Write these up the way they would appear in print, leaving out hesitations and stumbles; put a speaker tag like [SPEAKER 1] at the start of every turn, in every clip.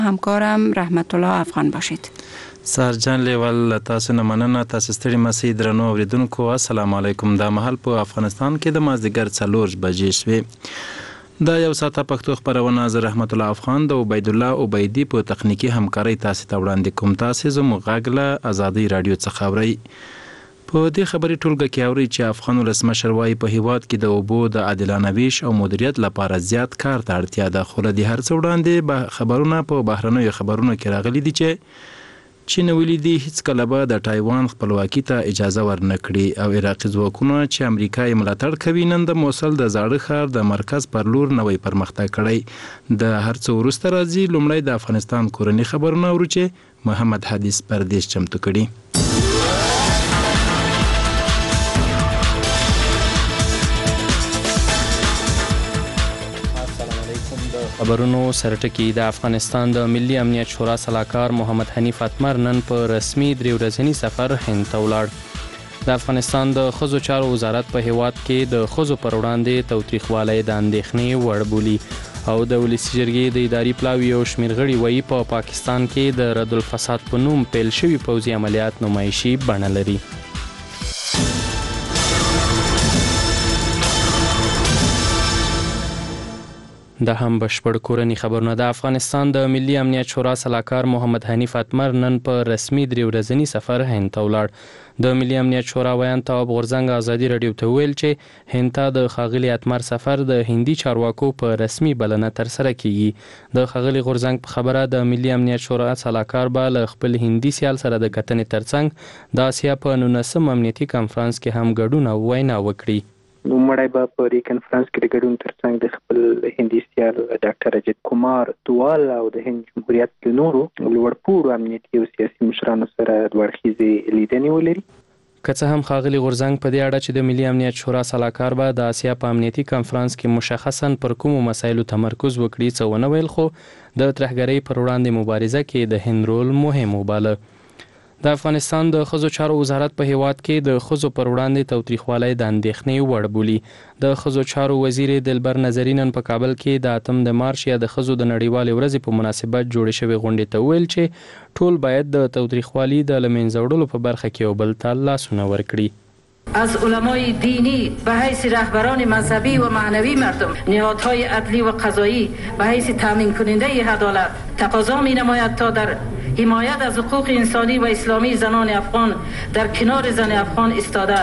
[SPEAKER 1] همکارم رحمت الله افغان باشید.
[SPEAKER 2] سرجان لیول تاسو نه مننه. تاسو ستړي مسئ درنو اوریدونکو، السلام علیکم. دا مهال په افغانستان کې د مازدیګر 4 بجې شوې. دا یو ساعته پښتو خبرونه ز رحمت الله افغان د عبید الله عبیدی په تخنیکی همکاري تاسو ته وړاندې کوم. تاسو زموږ غاګله ازادي رادیو څخه خبري. په دې خبري ټولګه کې اوري چې افغان ولسمشر وايي په هیواد کې د اوبو د عادلانه ویش او مدیریت لپاره زیات کار ته اړتیا ده. خو د هر څه وړاندې به خبرونه په بهرنیو خبرونو کې راغلي دي چې چین ویلي دي هیڅ کله به د تایوان خپلواکي ته اجازه ورنکړي او عراقي ځواکونه چې امریکا یې ملاتړ کوي نن د موصل د زاړه ښار د مرکز پر لور نوې پرمختګ کړی. د هر څه وروسته راځي لومړی د افغانستان کورنی خبرونه اورو چې محمد حدیث پردیس چمتو کړي.
[SPEAKER 3] خبرونو سرټکی. د افغانستان د ملي امنیت شورا سلاکار محمد حنیف اتمر نن په رسمي 3 ورځنی سفر هند ته ولاړ. د افغانستان د ښځو چارو وزارت په هیواد کې د ښځو پر وړاندې تاوتریخوالی د اندېښنې وړ بولي او د ولسي جرګې د اداري پلاوي یو شمېر غړي وایي په پاکستان کې د رد الفساد په نوم پیل شوي پوځي عملیات نمایشي بڼه لري. د هم بشپړ کورنی خبرونه. د افغانستان د ملي امنیت شورا سلاکار محمد حنیف اتمر نن په رسمي 3 ورځنی سفر هند ته ولاړ. د ملي امنیت شورا ویان تواب غورځنګ ازادي رادیو ته ویل چې هند ته د ښاغلي اتمر سفر د هندي چارواکو په رسمي بلنه ترسره کیږي. د ښاغلي غورځنګ په خبره د ملي امنیت شورا سلاکار به له خپل هندي سیال سره د کتنې ترڅنګ د آسیا په 19 امنیتي کنفرانس کې هم ګډون او وینا وکړي.
[SPEAKER 4] نو مړی به په دې کنفرانس کې د ګډون ترڅنګ د خپل هندي سیال ډاکټر اجیت کومار دوال او د هند جمهوریت د نورو لوړپوړو امنیتي او سیاسي مشرانو سره دوه اړخیزې لیدنې ولري.
[SPEAKER 3] که څه هم ښاغلي غورځنګ په دې اړه چې د ملي امنیت شورا سلاکار به د آسیا په امنیتي کنفرانس کې مشخصا پر کومو مسایلو تمرکز وکړي څه ونه ویل، خو د ترهګرۍ پر وړاندې مبارزه کې د هند رول مهم وباله. د افغانستان د ښځو چارو وزارت په هیواد کې د ښځو پر وړاندې تاوتریخوالی د اندېښنې وړ بولي. د ښځو چارو وزیر دلبر نظري نن په کابل کې د 8 مارچ یا د ښځو د نړیوالې ورځې په مناسبت جوړې شوې غونډې ته ویل چې ټول باید د تاوتریخوالي د له منځه وړلو په برخه کې یو بل ته لاسونه ورکړي.
[SPEAKER 5] از علمای دینی به حیث رهبران مذهبی و معنوی مردم، نهادهای عدلی و قضایی به حیث تامین کننده عدالت تقاضا می نماید تا در حمایت از حقوق انسانی و اسلامی زنان افغان در کنار زن افغان ایستاده.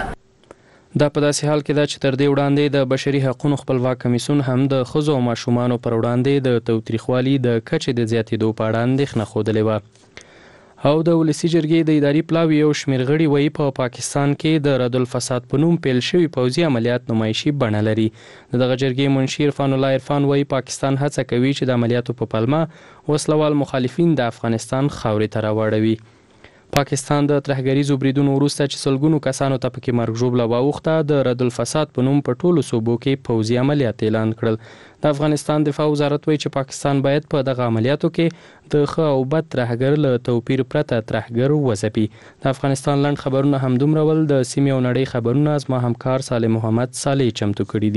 [SPEAKER 3] دا په داسې حال کې ده چې تر دې وړاندې د بشري حقوقو خپلواک کمیسیون هم د ښځو او ماشومانو پر وړاندې د تاوتریخوالي د کچې د زیاتېدو په اړه اندېښنه ښودلې وه. او د ولسي جرګې د اداري پلاوي یو شمېر غړي وایي په پاکستان کې د رد الفساد په نوم پیل شوي پوځي عملیات نمایشي بڼه لري. د دغه جرګې منشي عرفان الله عرفان وایي پاکستان هڅه کوي چې د عملیاتو په پلمه وسلوال مخالفین د افغانستان خاورې ته راوړوي. پاکستان د ترهګریزو بریدونو وروسته چې سلګونو کسانو ته پکې مرګ ژوبله واوښته د رد الفساد په نوم په ټولو صوبو کې پوځي عملیات اعلان کړل. د افغانستان دفاع وزارت وایي چې پاکستان باید په دغه عملیاتو کې د ښه او بد ترهګر له توپیر پرته ترهګر وځپي. د افغانستان لنډ خبرونه همدومره ول. د سیمې او نړۍ خبرونه زما همکار صالح محمد صالح چمتو کړي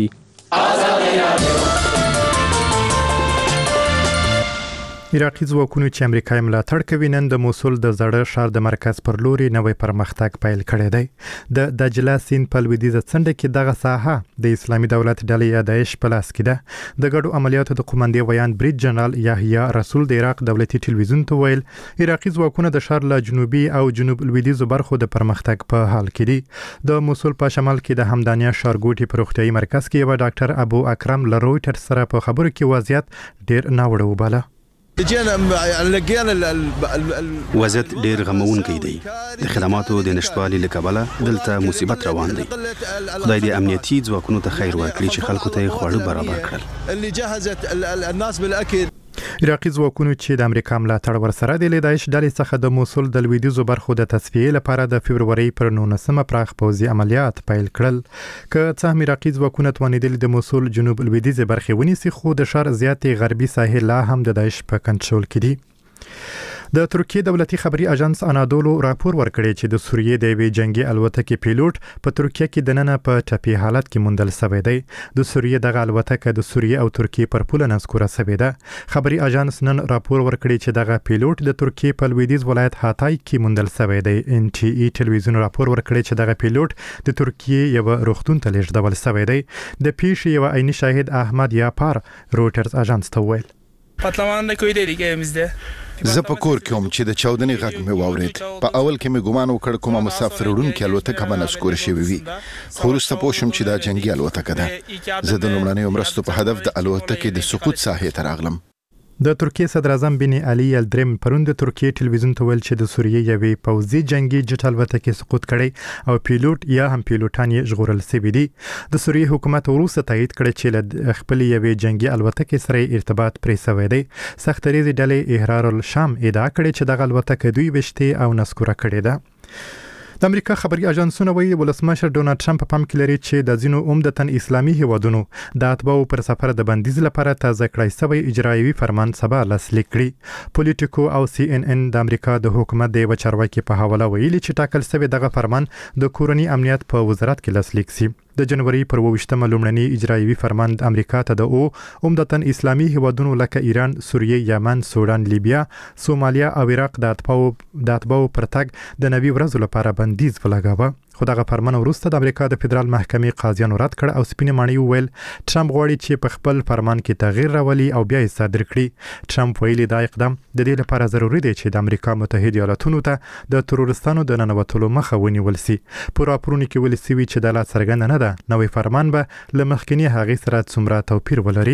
[SPEAKER 3] دي.
[SPEAKER 6] عراقي ځواکونو چې امریکا یې ملاتړ کوي نن د موصل د زړه ښار د مرکز پر لوري نوې پرمختګ پیل کړی دی. د دجله سیند په لویدیځه څنډه کې دغه ساحه د اسلامي دولت ډلې یا داعش په لاس کې ده. د ګډو عملیاتو د قومندې ویان برید جنرال یحیی رسول د عراق دولتي ټلویزیون ته ویل عراقي ځواکونه د ښار له جنوبي او جنوب لویدیځو برخو د پرمختګ په حال کې دي. د موصل په شمال کې د همدانیا ښارګوټي په روغتیايي مرکز کې یو ډاکټر ابو اکرم له رویټر سره په خبرو کې وضعیت ډیر ناوړه وباله.
[SPEAKER 7] وضعیت ډیر غمونکی دی. د خدماتو د نشټوالي له کبله دلته مصیبت روان دی. خدای دې امنیتي ځواکونو ته خیر ورکړي چې خلکو ته خواړه برابر کړل.
[SPEAKER 6] عراقي ځواکونو چې د امریکا ملاتړ ورسره د داعش ډلې څخه د موصل د لویدیځو برخو د تصفیې لپاره د فبروري پر 19 پراخ پوځي عملیات پیل کړل. که څه هم عراقي ځواکونه توانیدل د موصل جنوب لویدیځه برخې ونیسي، خو د ښار زیاتې غربي ساحل لا هم د داعش په کنټرول کې دي. د ترکیه دولتي خبري اژانس انادولو راپور ورکړی چې د سوریې د یوې جنگي الوتکې پیلوټ په ترکیه کې دننه په ټپي حالت کې موندل شوی دی. د سوریې دغه الوتکه د سوریې او ترکیه پر پوله نسکوره شوې ده. خبري اژانس نن راپور ورکړی چې دغه پیلوټ د ترکیه په لویدیځ ولایت هاتای کې موندل شوی دی. NTA ټلویزیون راپور ورکړی چې دغه پیلوټ د ترکیه یو روغتون ته لیږدول شوی دی. د پیښې یو عیني شاهد احمد یاپار رویټرز اژانس ته وویل:
[SPEAKER 8] پاتلمان کویده دیگه امزده
[SPEAKER 9] زه په کور کې هم چې د چاودنې غږ مې واورید. په اول کې مې ګومان وکړ کومه مسافر وړونکې الوتکه به نسکوره شوې وي، خو وروسته پوه شوم چې دا جنګي الوتکه ده. زه د لومړنیو مرستو په هدف د الوتکې د سقوط ساحې ته راغلم.
[SPEAKER 6] د ترکیه صدر اعظم بن علي یلدریم پرون د ترکیه ټلویزیون ته ویل چې د سوریې یوې پوځي جنگي جټ الوتکې سقوط کړی او پیلوټ یا هم پیلوټان یې ژغورل شوي دي. د سوریې حکومت وروسته تایید کړی چې له خپل یوې جنگي الوتکې سره ارتباط پرې شوی دی. سختریزي ډلې احرار الشام ادعا کړې چې دغه الوتکه دوی وشته او نسکوره کړې ده. د امریکا خبري اژانسونه وایي ولسمشر ډونالد ټرمپ په پام کې لري چې د ځینو عمدتاً اسلامي هیوادونو د اتباعو پر سفر د بندیز لپاره تازه کړی شوی اجرایوي فرمان سبا لاسلیک کړي. پولیټیکو او CNN د امریکا د حکومت د یو چارواکي په حواله ویلي چې ټاکل شوی دغه فرمان د کورنۍ امنیت په وزارت کې لاسلیک شي. د جنوري پر 28 لومړنی اجرایوي فرمان د امریکا ته د عمدتاً اسلامي هیوادونو لکه ایران، سوریه، یمن، سودان، لیبیا، سومالیا او عراق د اتباعو پر تګ د 90 ورځو لپاره بندیز ولګاوه. خو دغه فرمان وروسته د امریکا د فدرال محکمې قاضیانو رد کړ او سپینې ماڼۍ وویل ټرمپ غواړي چې په خپل فرمان کې تغییر راولي او بیا یې صادر کړي. ټرمپ ویلي دا اقدام د دې لپاره ضروري دی چې د امریکا متحده ایالاتونو ته د تروریستانو د ننوتلو مخه ونیول شي. په راپورونو کې ویل شوي چې دا لا څرګنده نه ده نوې فرمان به له مخکني هغې سره څومره توپیر ولري.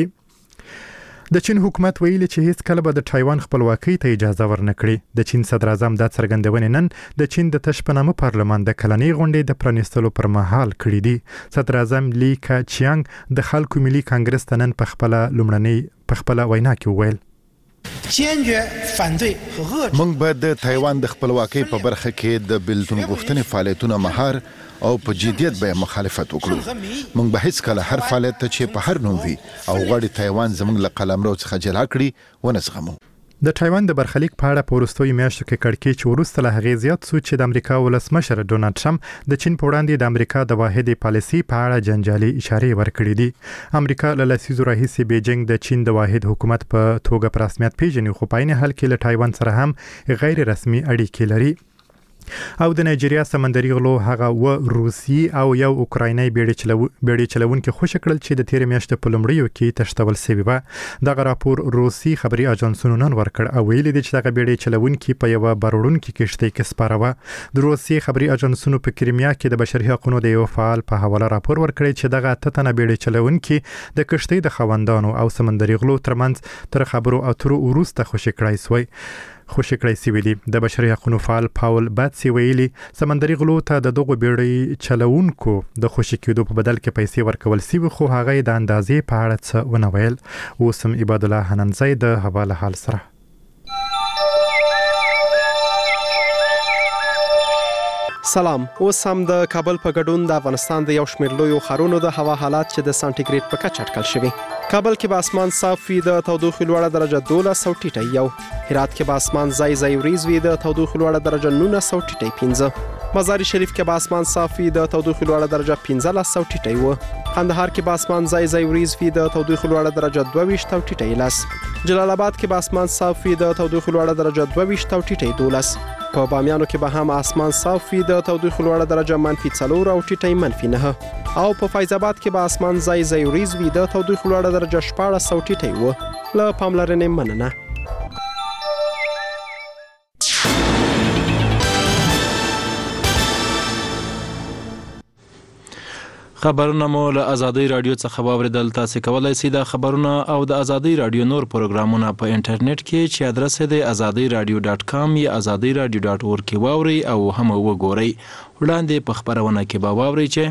[SPEAKER 6] د چین حکومت ویلي چې هیڅ کله به د تایوان خپلواکۍ ته اجازه ورنکړي. د چین صدر اعظم دا څرګندونې نن د چین د تشپنامه پارلمان د کلنۍ غونډې د پرانیستلو پر مهال کړي دي. صدر اعظم لی کاچیانګ د خلکو ملي کانګرس ته نن په خپل وینا کې وویل:
[SPEAKER 9] موږ به د تایوان د خپلواکۍ په برخه کې د بېلتون غوښتنې فعالیتونه مهار او په جدیت به مخالفت وکړو. موږ به هیڅ کله هر فعالیت ته چې په هر نوم وي او غواړي تایوان زموږ له قلمرو څخه جلا کړي ونه زغمو.
[SPEAKER 6] د تایوان د برخلیک په اړه په وروستیو میاشتو کې کړکېچ وروسته له هغې زیات شو چې د امریکا ولسمشر ډونالد ټرمپ د چین په وړاندې د امریکا د واحدې پالیسي په اړه جنجالي اشارې ورکړې دي. امریکا له لسیزو راهیسې بیجینګ د چین د واحد حکومت په توګه په رسمیت پیژني، خو په عین حال کې له تایوان سره هم غیر رسمي اړیکې لري. او د نایجیریا سمندري غلو هغه روسي او یو اوکرایني بیړۍ چلونکي خوشی کړل چې د تیر میاشتې په لومړیو کې تښتول شوي وه. دغه راپور روسي خبري اژانسونو نن ورکړ او ویلي دي چې دغه بیړۍ چلونکي په یو بارونکي کشتۍ کې سپاره وه. د روسي خبري اژانسونو په کریمیا کې د بشري حقوقو د یو فعال په حواله راپور ورکړی چې دغه تنه بیړۍ چلونکي د کشتۍ د خاوندانو او سمندري غلو ترمنځ تر خبرو اترو وروسته خوشی کړی شوی دی. د بشري حقوقو فعال پاول باتسي ویلي سمندري غلو ته د دغه بیړۍ چلونکو د خوشی کېدو په بدل کې پیسې ورکول شوی، خو هغه د اندازې په اړه څه ونه ویل. اوسم عباد الله حننزی د حواله حال سره.
[SPEAKER 10] سلام. اوس هم د کابل په ګډون د افغانستان د یو شمېر لویو ښارونو د هوا حالات چې د سانتیګریډ په کچه اټکل شوي. کابل کې به اسمان صاف وي، د تودوخې لوړه درجه 12 او ټیټه 1. هرات کې به اسمان ځای وریځ وي، د تودوخې لوړه درجه 19 او ټیټه 15. مزار شریف کې به اسمان صاف وي، د تودوخې لوړه درجه 15 او ټیټه 1. قندهار کې به اسمان ځای وریځ وي، د تودوخې لوړه درجه 22 او ټیټه 11. جلال آباد کې به اسمان صاف وي، د تودوخې لوړه درجه 22 او ټیټه 12. په بامیانو کې به هم اسمان صاف وي، د تودوخې لوړه درجه -4 او ټیټه -9. او په فیض آباد کې به اسمان ځای وریځ وي، د تودوخې لوړه درجه 14 او ټیټه 1. له پاملرنې مننه.
[SPEAKER 2] خبرونه مو له ازادي رادیو څخه واوریدل. تاسو کولای شئ د خبرونه او د ازادي رادیو نور پروګرامونه په انټرنیټ کې چې ادرس یې د azadiradio.com یا azadiradio.org کې واوري او هم وګورئ. وړاندې په خبرونه کې به واورئ چې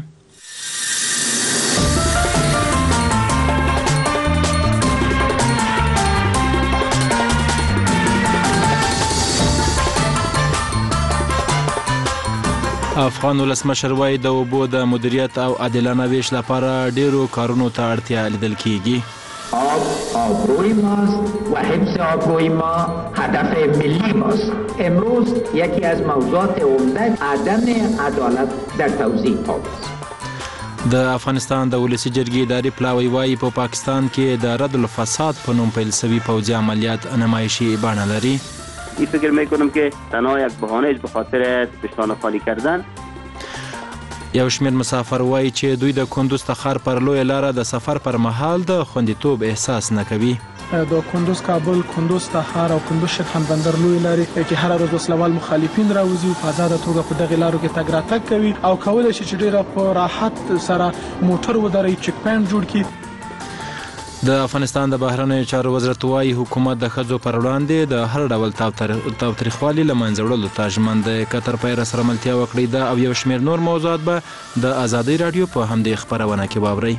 [SPEAKER 2] افغان ولسمشر وایي د اوبو د مدیریت او عادلانه ویش لپاره ډیرو کارونو ته اړتیا لیدل کیږي.
[SPEAKER 11] آب آبروی ماست و حفظ آبروی ما هدف ملی ماست. امروز یکی از موضوعات عمده عدم عدالت در توزیع آب است.
[SPEAKER 2] د افغانستان د ولسی جرګې اداري پلاوی وایي په پاکستان کې د رد الفساد په نوم پیل شوي پوځي عملیات نمایشی بڼه لري.
[SPEAKER 12] این فکر میکنم که تنها یک بهانه است به خاطر پشتوانه خالی کردن.
[SPEAKER 2] یو شمېر مسافر وایي چې دوی د کندوز ته ښار پر لویه لاره د سفر پر مهال د خوندیتوب احساس نه کوي.
[SPEAKER 13] د کندوز کابل، کندوز تخار او کندوز شکم بندر لوی لارې چې هر ورځ وسلوال مخالفین راوځي او په آزاده توګه په دغه لارو کې تګ راتګ کوي او کولای شي چې ډیره په راحت سره موټر ودري، چک پاینټ جوړ کړي.
[SPEAKER 2] د افغانستان د بهرنیو چارو وزارت وایي حکومت د ښځو پر وړاندې د هر ډول تاوتریخوالي له منځه وړلو ته ژمن دی. کتر پیر سره ملتیا وکړې ده او یو شمېر نور موضوعات به د ازادۍ راډیو په همدې خپرونه کې واورئ.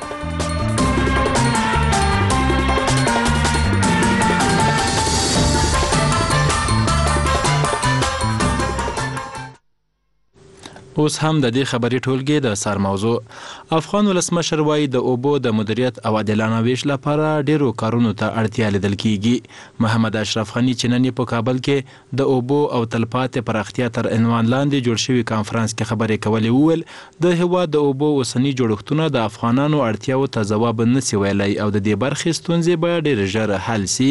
[SPEAKER 2] اوس هم د دې خبري ټولګې د سر موضوع. افغان ولسمشر وایي د اوبو د مدیریت او عادلانه ویش لپاره ډیرو کارونو ته اړتیا لیدل کیږي. محمد اشرف غني چې نن په کابل کې د اوبو او تلپاتې پراختیا تر عنوان لاندې جوړ شوي کانفرنس کې خبرې کولې وویل د هیواد د اوبو اوسني جوړښتونه د افغانانو اړتیاو ته ځواب نشي ویلی او د دې برخې ستونزې به ډېر ژر حل سي.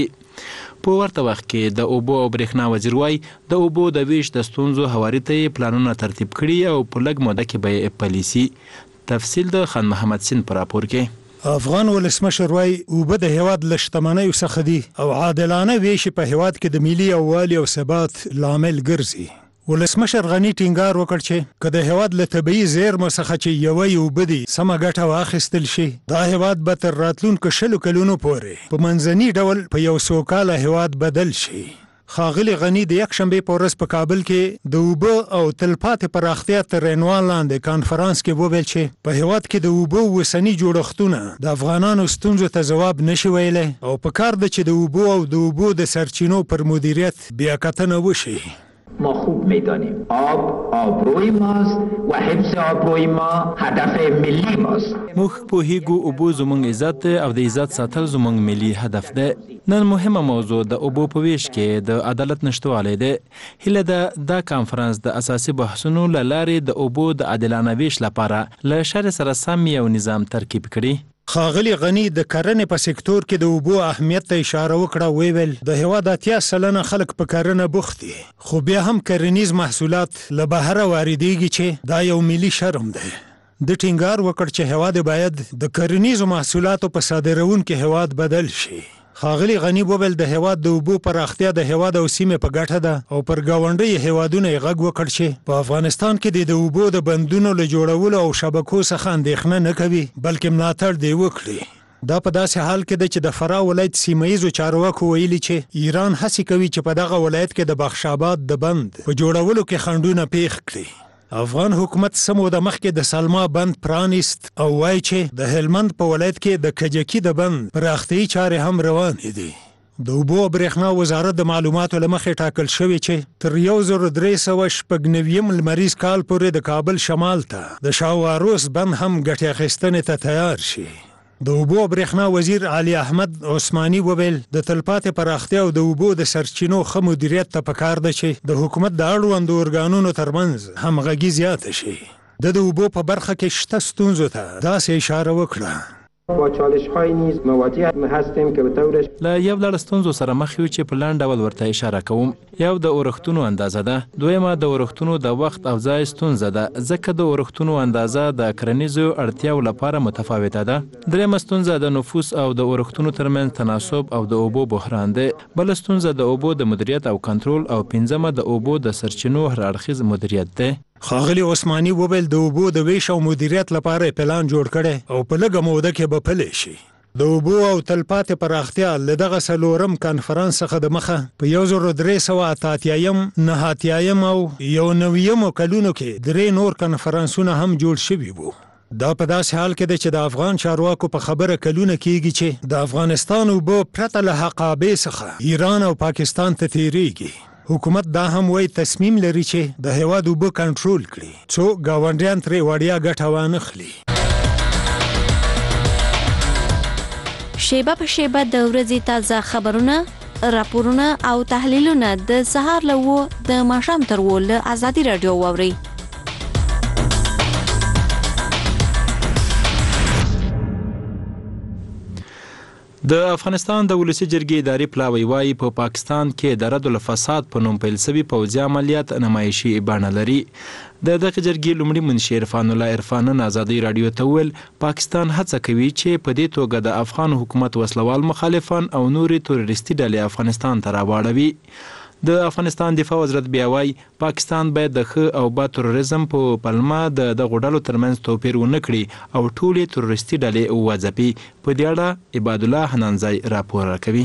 [SPEAKER 2] په ورته وخت کې د اوبو او برېښنا وزیر وایي د اوبو د ویش د ستونزو هواري ته یې پلانونه ترتیب کړي او په لږ موده کې به یې پلي سي. تفصیل د خان محمد سین په راپور کې.
[SPEAKER 14] افغان ولسمشر وایي اوبه د هیواد له شتمنیو څخه دي او عادلانه ویش په هیواد کې د ملي یووالي او ثبات لامل ګرځي. ولسمشر غني ټینګار وکړ چې که د هیواد له طبیعي زیرمو څخه چې یوه اوبه دي سمه ګټه واخیستل شي دا هیواد به تر راتلونکو 100 کلونو پورې په منځني ډول په یو سوکاله هیواد بدل شي. ښاغلي غني د یکشنبې په ورځ په کابل کې د اوبه او تلپاتې پراختیا تر عنوان لاندې کانفرنس کې وویل چې په هیواد کې د اوبو اوسني جوړښتونه د افغانانو ستونزو ته ځواب نشي ویلی او پکار ده چې د اوبو او د اوبو د سرچینو پر مدیریت بیاکتنه وشي.
[SPEAKER 11] ما خوب میدانیم آب آبروی ماست و حفظ آبروی ما هدف ملی ماست.
[SPEAKER 2] موږ پوهیږو اوبو زموږ عزت دی او د عزت ساتل زموږ ملي هدف دی. نن مهمه موضوع د اوبو په ویش کې د عدالت نشتوالی دی. هیله ده دا کانفرنس د اساسي بحثونو له لارې د اوبو د عادلانه ویش لپاره له شر سره سم یو نظام ترکیب کړي.
[SPEAKER 14] ښاغلي غني د کرنې په سکتور کې د اوبو اهمیت ته اشاره وکړه. ویل د هیواد 80% خلک په کرنه بوخت دي خو بیا هم کرنیز محصولات له بهره واردېږي چې دا یو ملي شرم دی. د ټینګار وکړ چې هیواد باید د کرنیزو محصولاتو په صادرونکو هیواد بدل شي. ښاغلي غني وویل د هیواد د اوبو پراختیا د هیواد او سیمې په ګټه ده او پر ګاونډي هیوادونو یې غږ وکړ چې په افغانستان کې د اوبو د بندونو له جوړولو او شبکو څخه اندېښنه نه کوي بلکې ملاتړ دی وکړي. دا په داسې حال کې ده چې د فراه ولایت سیمهیزو چارواکو ویلي چې ایران هڅې کوي چې په دغه ولایت کې د بخشاباد د بند په جوړولو کې خنډونه پیښ کړي. افغان حکومت سمو د مخکې د سلما بند پرانیست او وایي چې د هلمند په ولایت کې د کجکي د بند پراختیایي چارې هم روانې دي. د اوبو او برېښنا وزارت د معلوماتو له مخې ټاکل شوی چې تر 1396 لمریز کال پورې د کابل شمال ته د شاواروس بند هم ګټې اخیستنې ته تیار شي. د اوبو او برېښنا وزیر علي احمد عثماني وویل د تلپاتې پراختیا او د اوبو د سرچینو ښه مدیریت ته پکار ده چې د حکومت د اړوندو ارګانونو ترمنځ همغږي زیاته شي. د اوبو په برخه کې شته ستونزو ته داسې اشاره وکړه.
[SPEAKER 15] با چالش های نیز مواجه هستیم که به طورش
[SPEAKER 2] له یو لړ ستونزو سره مخ یو چې په لاندې ډول ورته اشاره کوم. یو د اورښتونو اندازه ده. دویمه د اورښتونو د وخت او ځای ستونزه ده ځکه د اورښتونو اندازه د کرنیزو اړتیاو لپاره متفاوته ده. دریمه ستونزه د نفوس او د اورښتونو ترمنځ تناسب او د اوبو بحران دی. بل ستونزه د اوبو د مدیریت او کنټرول او پنځمه د اوبو د سرچینو هر اړخیز مدیریت دی.
[SPEAKER 14] ښاغلي عثماني وویل د اوبو د ویش او مدیریت لپاره پلان جوړ کړي او په لږه موده کې به پلی شي. د اوبو او تلپاتې پراختیا له دغه څلورم کانفرنس څخه د مخه په 1388 نهاتیایم او 1990 کلونو کې 3 نور کانفرنسونه هم جوړ شوي وو. دا په داسې حال کې ده چې د افغان چارواکو په خبره کلونه کېږي چې د افغانستان اوبه پرته له حقابې څخه ایران او پاکستان ته تیریږي. حکومت دا هم وایي تصمیم لري چې د هیواد اوبه کنټرول کړي څو ګاونډیان ترې وړیا ګټه وانخلي.
[SPEAKER 16] شیبه په شیبه د ورځې تازه خبرونه، راپورونه او تحلیلونه د سهار له 9 د ماښام تر 10 له ازادي رادیو واورئ.
[SPEAKER 2] د افغانستان د ولسی جرګې اداري پلاوی وايي په پاکستان کې د رد الفساد په نوم پیل شوی پوځي عملیات نمایشي بڼه لري. د دغه جرګې لومړي منشي عرفان الله عرفان آزادي رادیو ته ویل پاکستان هڅه کوي چې په دې توګه د افغان حکومت وسلوال مخالفان او نورې تروریستي ډلې افغانستان ته راواړوي. د افغانستان دفاع وزارت بیا وايي پاکستان باید د ښه او بد تروریزم په پلمه د دغو ډلو ترمنځ توپیر ونه کړي او ټولې تروریستي ډلې وځپي. په دې اړه عباد الله حنانزای راپور راکوي.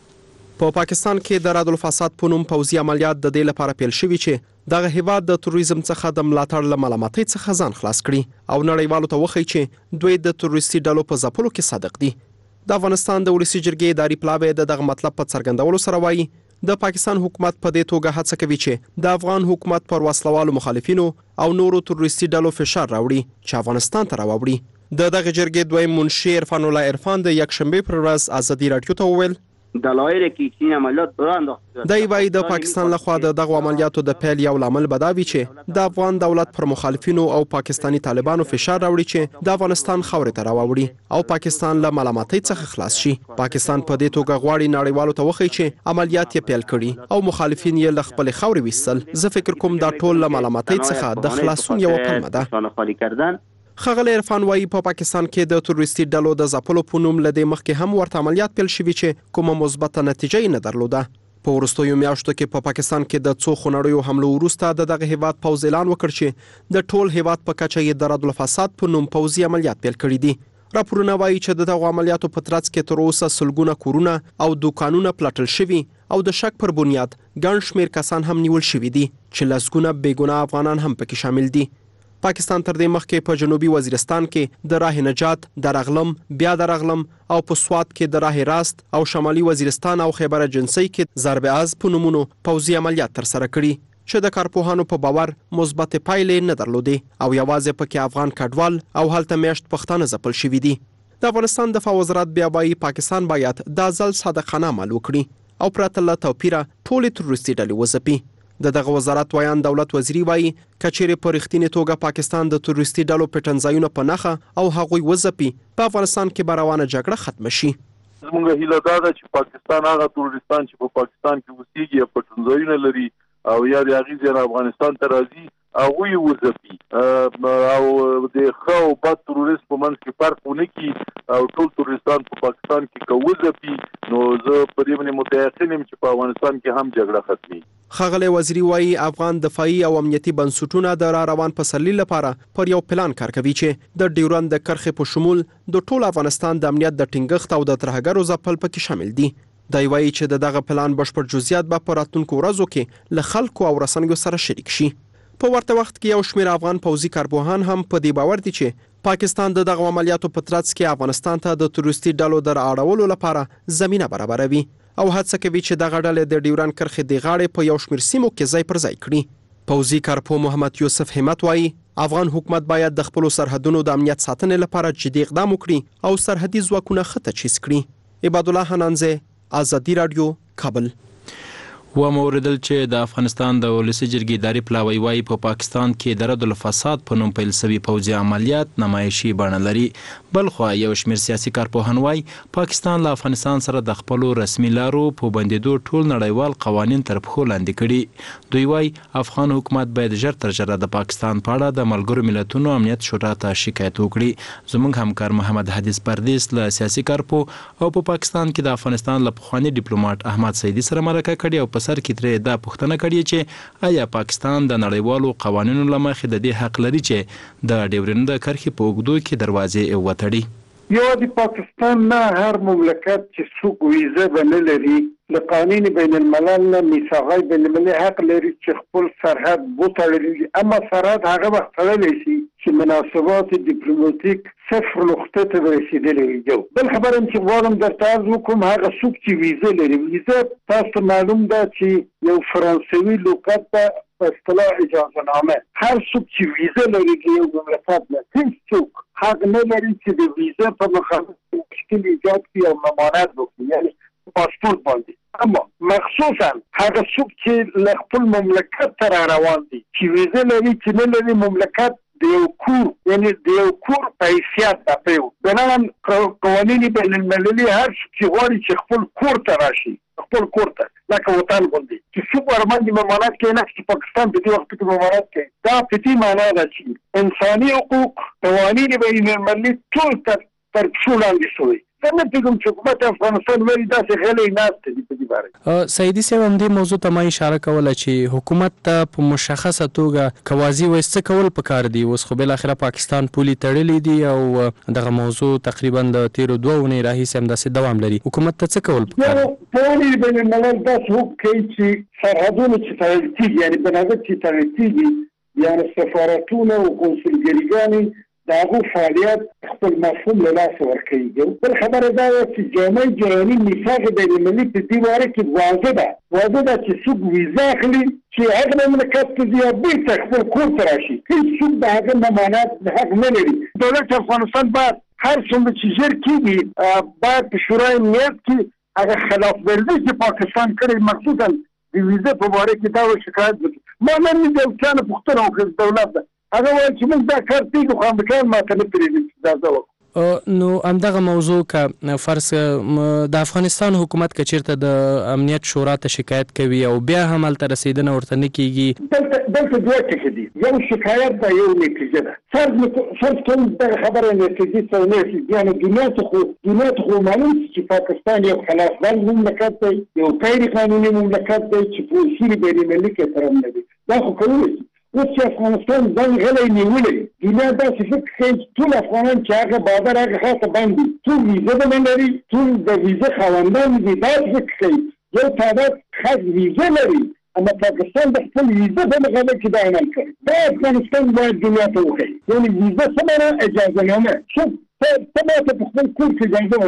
[SPEAKER 10] په پاکستان کې د رد الفساد په نوم پوځي عملیات د دې لپاره پیل شوي چې دغه هیواد د تروریزم څخه د ملاتړ له ملامتۍ څخه ځان خلاص کړي او نړیوالو ته وښيي چې دوی د تروریستي ډلو په ځپلو کې صادق دي. د افغانستان د ولسی جرګې اداري پلاوی دغه مطلب په څرګندولو سره وايي د پاکستان حکومت په دې توګه هڅه کوي چې د افغان حکومت پر وسلوالو مخالفینو او نورو تروریستي ډلو فشار راوړي چې افغانستان ته راوړي. د دغه جرګې دویم منشي عرفان الله عرفان د یکشنبه پر ورځ ازادي رادیو ته وویل
[SPEAKER 12] دلایل کې چې عملیات دوران
[SPEAKER 10] دی وايي د پاکستان لخوا د دغه عملیاتو د پیل یو لامل بداوي چې د افغان دولت پر مخالفینو او پاکستانی طالبانو فشار راوړي چې د افغانستان خاورې ته راوړي او پاکستان له ملامتۍ څخه خلاص شي. پاکستان په دې توګه غواړي نړیوالو ته وښيي چې عملیات یې پیل کړي او مخالفین یې له خپل خاورې ویستل. زه فکر کوم دا ټول له ملامتۍ څخه د خلاصون یو پلمه ده. خغل عرفان وايي په پاکستان کې د تروریستي ډلو د ځپلو په نوم لدې مخکې هم ورته عملیات پیل شوي چې کومه مثبته نتیجه یې نه درلوده. په وروستیو میاشتو کې په پاکستان کې د څو خونړیو حملو وروسته دغه هیواد پوځ اعلان وکړ چې د ټول هیواد په کچه یې د رد الفساد په نوم پوځي عملیات پیل کړي دي. راپورونه وايي چې دغه عملیاتو په ترڅ کې تر اوسه سلګونه کورونه او دوکانونه پلټل شوي او د شک پر بنیاد ګڼ شمېر کسان هم نیول شوي دي چې لسګونه بېګناه افغانان هم پکې شامل دي. پاکستان تر دې مخکې په جنوبي وزیرستان کې د راه نجات، درغلم، بیا درغلم او په سوات کې د راه راست او شمالي وزیرستان او خیبر جنسي کې ضرب از په نومونو پوځي عملیات تر سره کړي چې د کارپوهانو په باور مثبت پایلې نه درلودې او یوازې پکې افغان کډوال او هلته میشت پښتانه ځپل شوي دي. د افغانستان دفاع وزارت بیا وايي پاکستان باید دا ځل صادقانه عمل وکړي او پرته له توپیره ټولې تروریستي ډلې وځپي. دغه وزارت ویان دولت وزیری وایي کچېرې په رښتینې توګه پاکستان د تروریستي ډلو پټنځایونه په نښه او هغوی وځپي په افغانستان کې به روانه جګړه ختمه شي.
[SPEAKER 17] زموږ هیله دا ده چې پاکستان هغه تروریستان چې په پاکستان کې اوسېږي پټنځایونه لري او یا د هغې ځای افغانستان ته راځي هغوی وځپي او د ښه او بد تروریست په منځ کې فرق ونه کړي او ټول تروریستان په پاکستان کې که وځپي نو زه په دې باندې متیقن یم چې په افغانستان کې هم جګړه ختمي.
[SPEAKER 10] ښاغلی وزیري وايي افغان دفاعي او امنیتي بنسټونه د را روان پسرلي لپاره پر یو پلان کار کوي چې د ډیورند د کرښې په شمول د ټول افغانستان د امنیت د ټینګښت او د ترهګرو ځپل پکې شامل دي. دی وايي چې دغه پلان بشپړ جزئیات به په راتلونکو ورځو کې له خلکو او رسنیو سره شریک شي. په ورته وخت کې یو شمېر افغان پوځي کارپوهان هم په دې باور دي چې پاکستان د دغه عملیاتو په ترڅ کې افغانستان ته د تروریستي ډلو د رااړولو لپاره زمینه برابروي او هڅه کوي چې دغه ډلې د ډیورند کرښې د غاړې په یو شمېر سیمو کې ځای پر ځای کړي. پوځي کارپوه محمد یوسف همت وايي افغان حکومت باید د خپلو سرحدونو د امنیت ساتنې لپاره جدي اقدام وکړي او سرحدي ځواکونه ښه تجهیز کړي. عباد الله حنانزه، ازادي رادیو، کابل.
[SPEAKER 2] و موردل چې د افغانستان د ولسی جرګې اداري پلاوی وايي په پاکستان کې د رد الفساد په نوم پیل شوي پوځي عملیات نمایشي بڼه لري. بلخوا یو شمېر سیاسي کارپوهان وايي پاکستان له افغانستان سره د خپلو رسمي لارو په بندېدو ټول نړیوال قوانین تر پښو لاندې کړي. دوی وايي افغان حکومت باید ژر تر ژره د پاکستان په اړه د ملګرو ملتونو امنیت شورا ته شکایت وکړي. زموږ همکار محمد حدیث پردیس له سیاسي کارپوه او په پاکستان کې د افغانستان له پخواني ډیپلوماټ احمد سیدي سره مرکه کړې او سر کې ترې دا پوښتنه کړې چې آیا پاکستان د نړیوالو قوانینو له مخې د دې حق لري چې د ډیورند کرښې په اوږدو کې دروازې وتړي.
[SPEAKER 18] یو د پاکستان نه هر مملکت چې څوک ویزه به نه لري له قانون بین الملل نه میثاقای بین المللي حق لري چې خپل سرحد وتړي، اما سرحد هغه وخت تړلی شي چې مناسبات دیپلوماتیک صفر نقطه ته رسیدلی وي. بل خبره چې غواړم درته عرض وکړم هغه څوک چې ویزه لري، ویزه تاسو معلوم ده چې یو فرانسوي لغت ده په اصطلاح اجازه نامه. هر څوک چې ویزه لري د یو مملکت نه هیڅ څوک حق نه لري چې د ویزه په مخالف مشکل ایجاد کړي او ممانعت وکړي، یعنی پاسپورت باندې. اما مخصوصا هغه څوک چې له خپل مملکت ته روان دي چې ویزه لري چې نه لري مملکت د یو کور، یعنی د یو کور په حیثیت دپیو. بنابراین قوانین بین المللي هر څوک چې غواړي چې خپل کور ته راشي، خپل کور ته لکه وطن غوندې چې څوک ورباندې ممانعت کوي، نه چې پاکستان په دې وخت کې ممانعت کوي. دا په دې معنا ده چې انساني حقوق قوانین بین المللي ټول تر پښو لاندې شوي. زه پیغام چې حکومت افغانستان وری داسې غلې ناشته دي په دې باره.
[SPEAKER 3] سعیدي صاحب هم دې موضوع ته ما اشاره کوله چې حکومت ته په مشخصه توګه کوازي وایسته کول پکار دي. اوس خو بل اخره پاکستان پولي تړلې دي او دغه موضوع تقریبا د 13 اونۍ راهیسې هم داسې دوام لري. حکومت ته څه کول پکار دي؟
[SPEAKER 18] قوانین بین الملل داسې حکم کوي چې سرحدونه چې تړل کېږي، یعنی بنابر چې تړل کېږي، یعنی سفارتونه او کنسولګریګانې د هغو فعالیت خپل مفهوم له لاسه ورکوي. بل خبره دا ده چې جامع جهاني میثاق بین المللي په دې باره کې واضح ده چې څوک ویزه اخلي چې هغه مملکت ته ځي یا بېرته خپل کور ته راشي، هېڅ څوک د هغه ممانعت حق نه لري. دولت افغانستان باید هر څومره چې ژر کېږي باید په شورای امنیت کې هغه خلاف ورزي چې پاکستان کړی مخصوصا د ویزه په باره کې دا شکایت وکړي. ما نن د یو چا نه پوښتنه وکړه دولت ده، هغه وایي چې موږ دا کار کوي خو امریکایان ماته نه پرېږدي چې دا زه وکړم.
[SPEAKER 3] نو همدغه موضوع که فرض د افغانستان حکومت که چېرته د امنیت شورا ته شکایت کوي او بیا هم هلته رسېدنه ورته نه کېږي،
[SPEAKER 18] دلته دوه ټکي دي. یو شکایت ده، یو نتیجه ده. فرض کوم دغه خبره نتیجې څه نه شي، یعنې دنیا ته خو معلوم چې پاکستان یو خلاف ورز مملکت دی، یو غیر قانوني مملکت دی چې په اصول بین المللي کې احترام نه دی. دا خو کولی شي. اوس چې افغانستان ځان غلی نیولی، دنیا داسې فکر کوي چې ټول افغانان چې هغه بادر هغه خاصه بند دي، ټول ویزه به نه لري، ټول د ویزه خاوندان دي. داسې فکر کوي. یو تعداد خاص ویزه لري، اما پاکستان د خپل ویزه په مقابل کې دا عمل کوي. دا افغانستان باید دنیا ته وښیي. یعنې ویزه څه معنا؟ اجازه نامه. ته ماته په خپل کور کې اجازه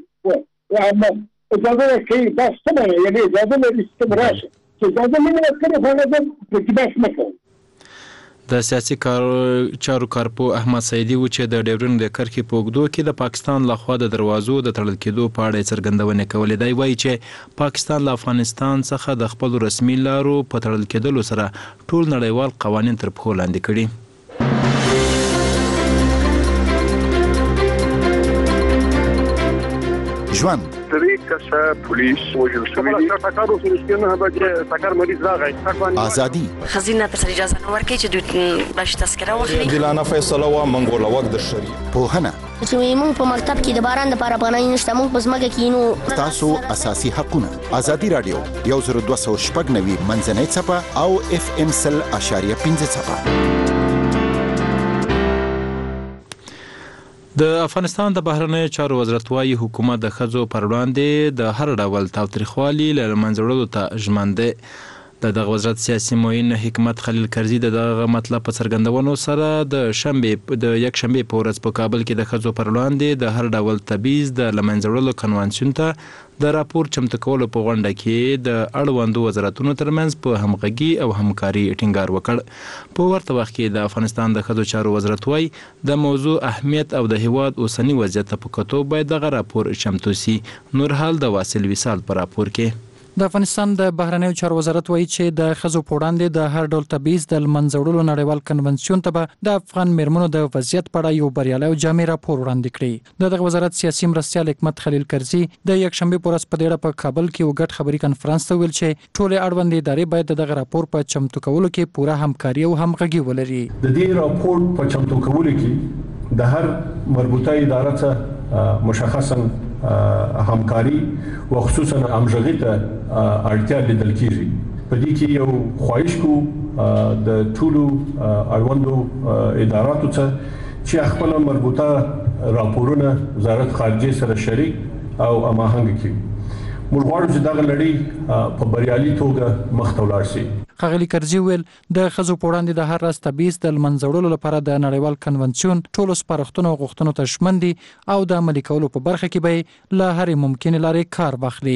[SPEAKER 18] ورکوي، اما اجازه ورکوي دا څه معنا؟ یعنې اجازه لري چې ته راشه، چې اجازه نه ورکړې خو هغه زه پکې بحث نه کوم.
[SPEAKER 2] د سیاسي چارو کارپوه احمد سعیدي و چې د ډیورن د کرښې په اوږدو کې د پاکستان لخوا د دروازو د تړل کېدو په اړه څرګندونې کولې. دی وایي چې پاکستان له افغانستان څخه د خپلو رسمي لارو په تړل کېدلو سره ټول نړیوال قوانین تر پښو لاندې کړي.
[SPEAKER 9] ژوند
[SPEAKER 19] پولیس وجل شوی دي. ټاکارو سره نه به ټاکار مریض راغی.
[SPEAKER 9] ازادي
[SPEAKER 20] خزینه ته اجازه نه ورکړي چې دوی باش تذکره واخلي.
[SPEAKER 21] دلانه فیصله وا منګول وخت د شری
[SPEAKER 9] پوهنه
[SPEAKER 22] چې موږ په مکتب کې د باران د لپاره بنای نشته، موږ په ځمکه کې نو
[SPEAKER 9] تاسو اساسي حقونه. ازادي رادیو 10290 منځنۍ صفه او FM 100.5 صفه.
[SPEAKER 2] د افغانستان د بهرنیو چارو وزارت وايي حکومت د ښځو پر وړاندې د هر ډول تاوتریخوالي له منځه وړلو ته ژمن دی. دغه وزارت سیاسي معین حکمت خلیل کرزي دغه مطلب په څرګندونو سره د یکشنبې په ورځ په کابل کې د ښځو پر وړاندې د هر ډول تبعیض د له منځه وړلو کنوانسیون ته د راپور چمتو کولو په غونډه کې د اړوندو وزارتونو ترمنځ په همغږي او همکاري ټینګار وکړ. په ورته وخت کې د افغانستان د ښځو چارو وزارت وايي د موضوع اهمیت او د هیواد اوسنی وضعیت په کتو باید دغه راپور چمتو سي. نور حال د واصل وصال په راپور کې.
[SPEAKER 23] د افغانستان د بهرنیو چارو وزارت وایي چې د ښځو په وړاندې د هر ډول تبعیض د له منځه وړلو نړیوال کنونسیون ته به د افغان میرمنو د وضعیت په اړه یو بریالی او جامع راپور وړاندې کړي. د دغه وزارت سیاسي مرستیال حکمت خلیل کرزي د یکشنبې په ورځ په دې اړه په کابل کې یو ګډ خبري کنفرانس ته ویل چې ټولې اړوندې ادارې باید دغه راپور په چمتو کولو کې پوره همکاري او همغږي ولري.
[SPEAKER 24] د دې راپور په چمتو کولو کې د هر مربوطه اداره ته مشخصا همکاري او خصوصا همغږي ته اړتیا لیدل کیږي. په دې کې یو خواهش کو د ټولو اړوندو اداراتو ته چې خپل مربوطه راپورونه وزارت خارجه سره شریک او هماهنګ کړي. موږ غواړو چې دغه لړۍ په بریالي توګه مخ ته ولاړ شي.
[SPEAKER 23] ښاغلي کرزي ویل د ښځو په وړاندې د هر راز تبعیض د له منځه وړلو لپاره د نړیوال کنونسیون ټولو سپارښتنو او غوښتنو ته ژمن دي او د عملي کولو په برخه کې به له هرې ممکنې لارې کار واخلي.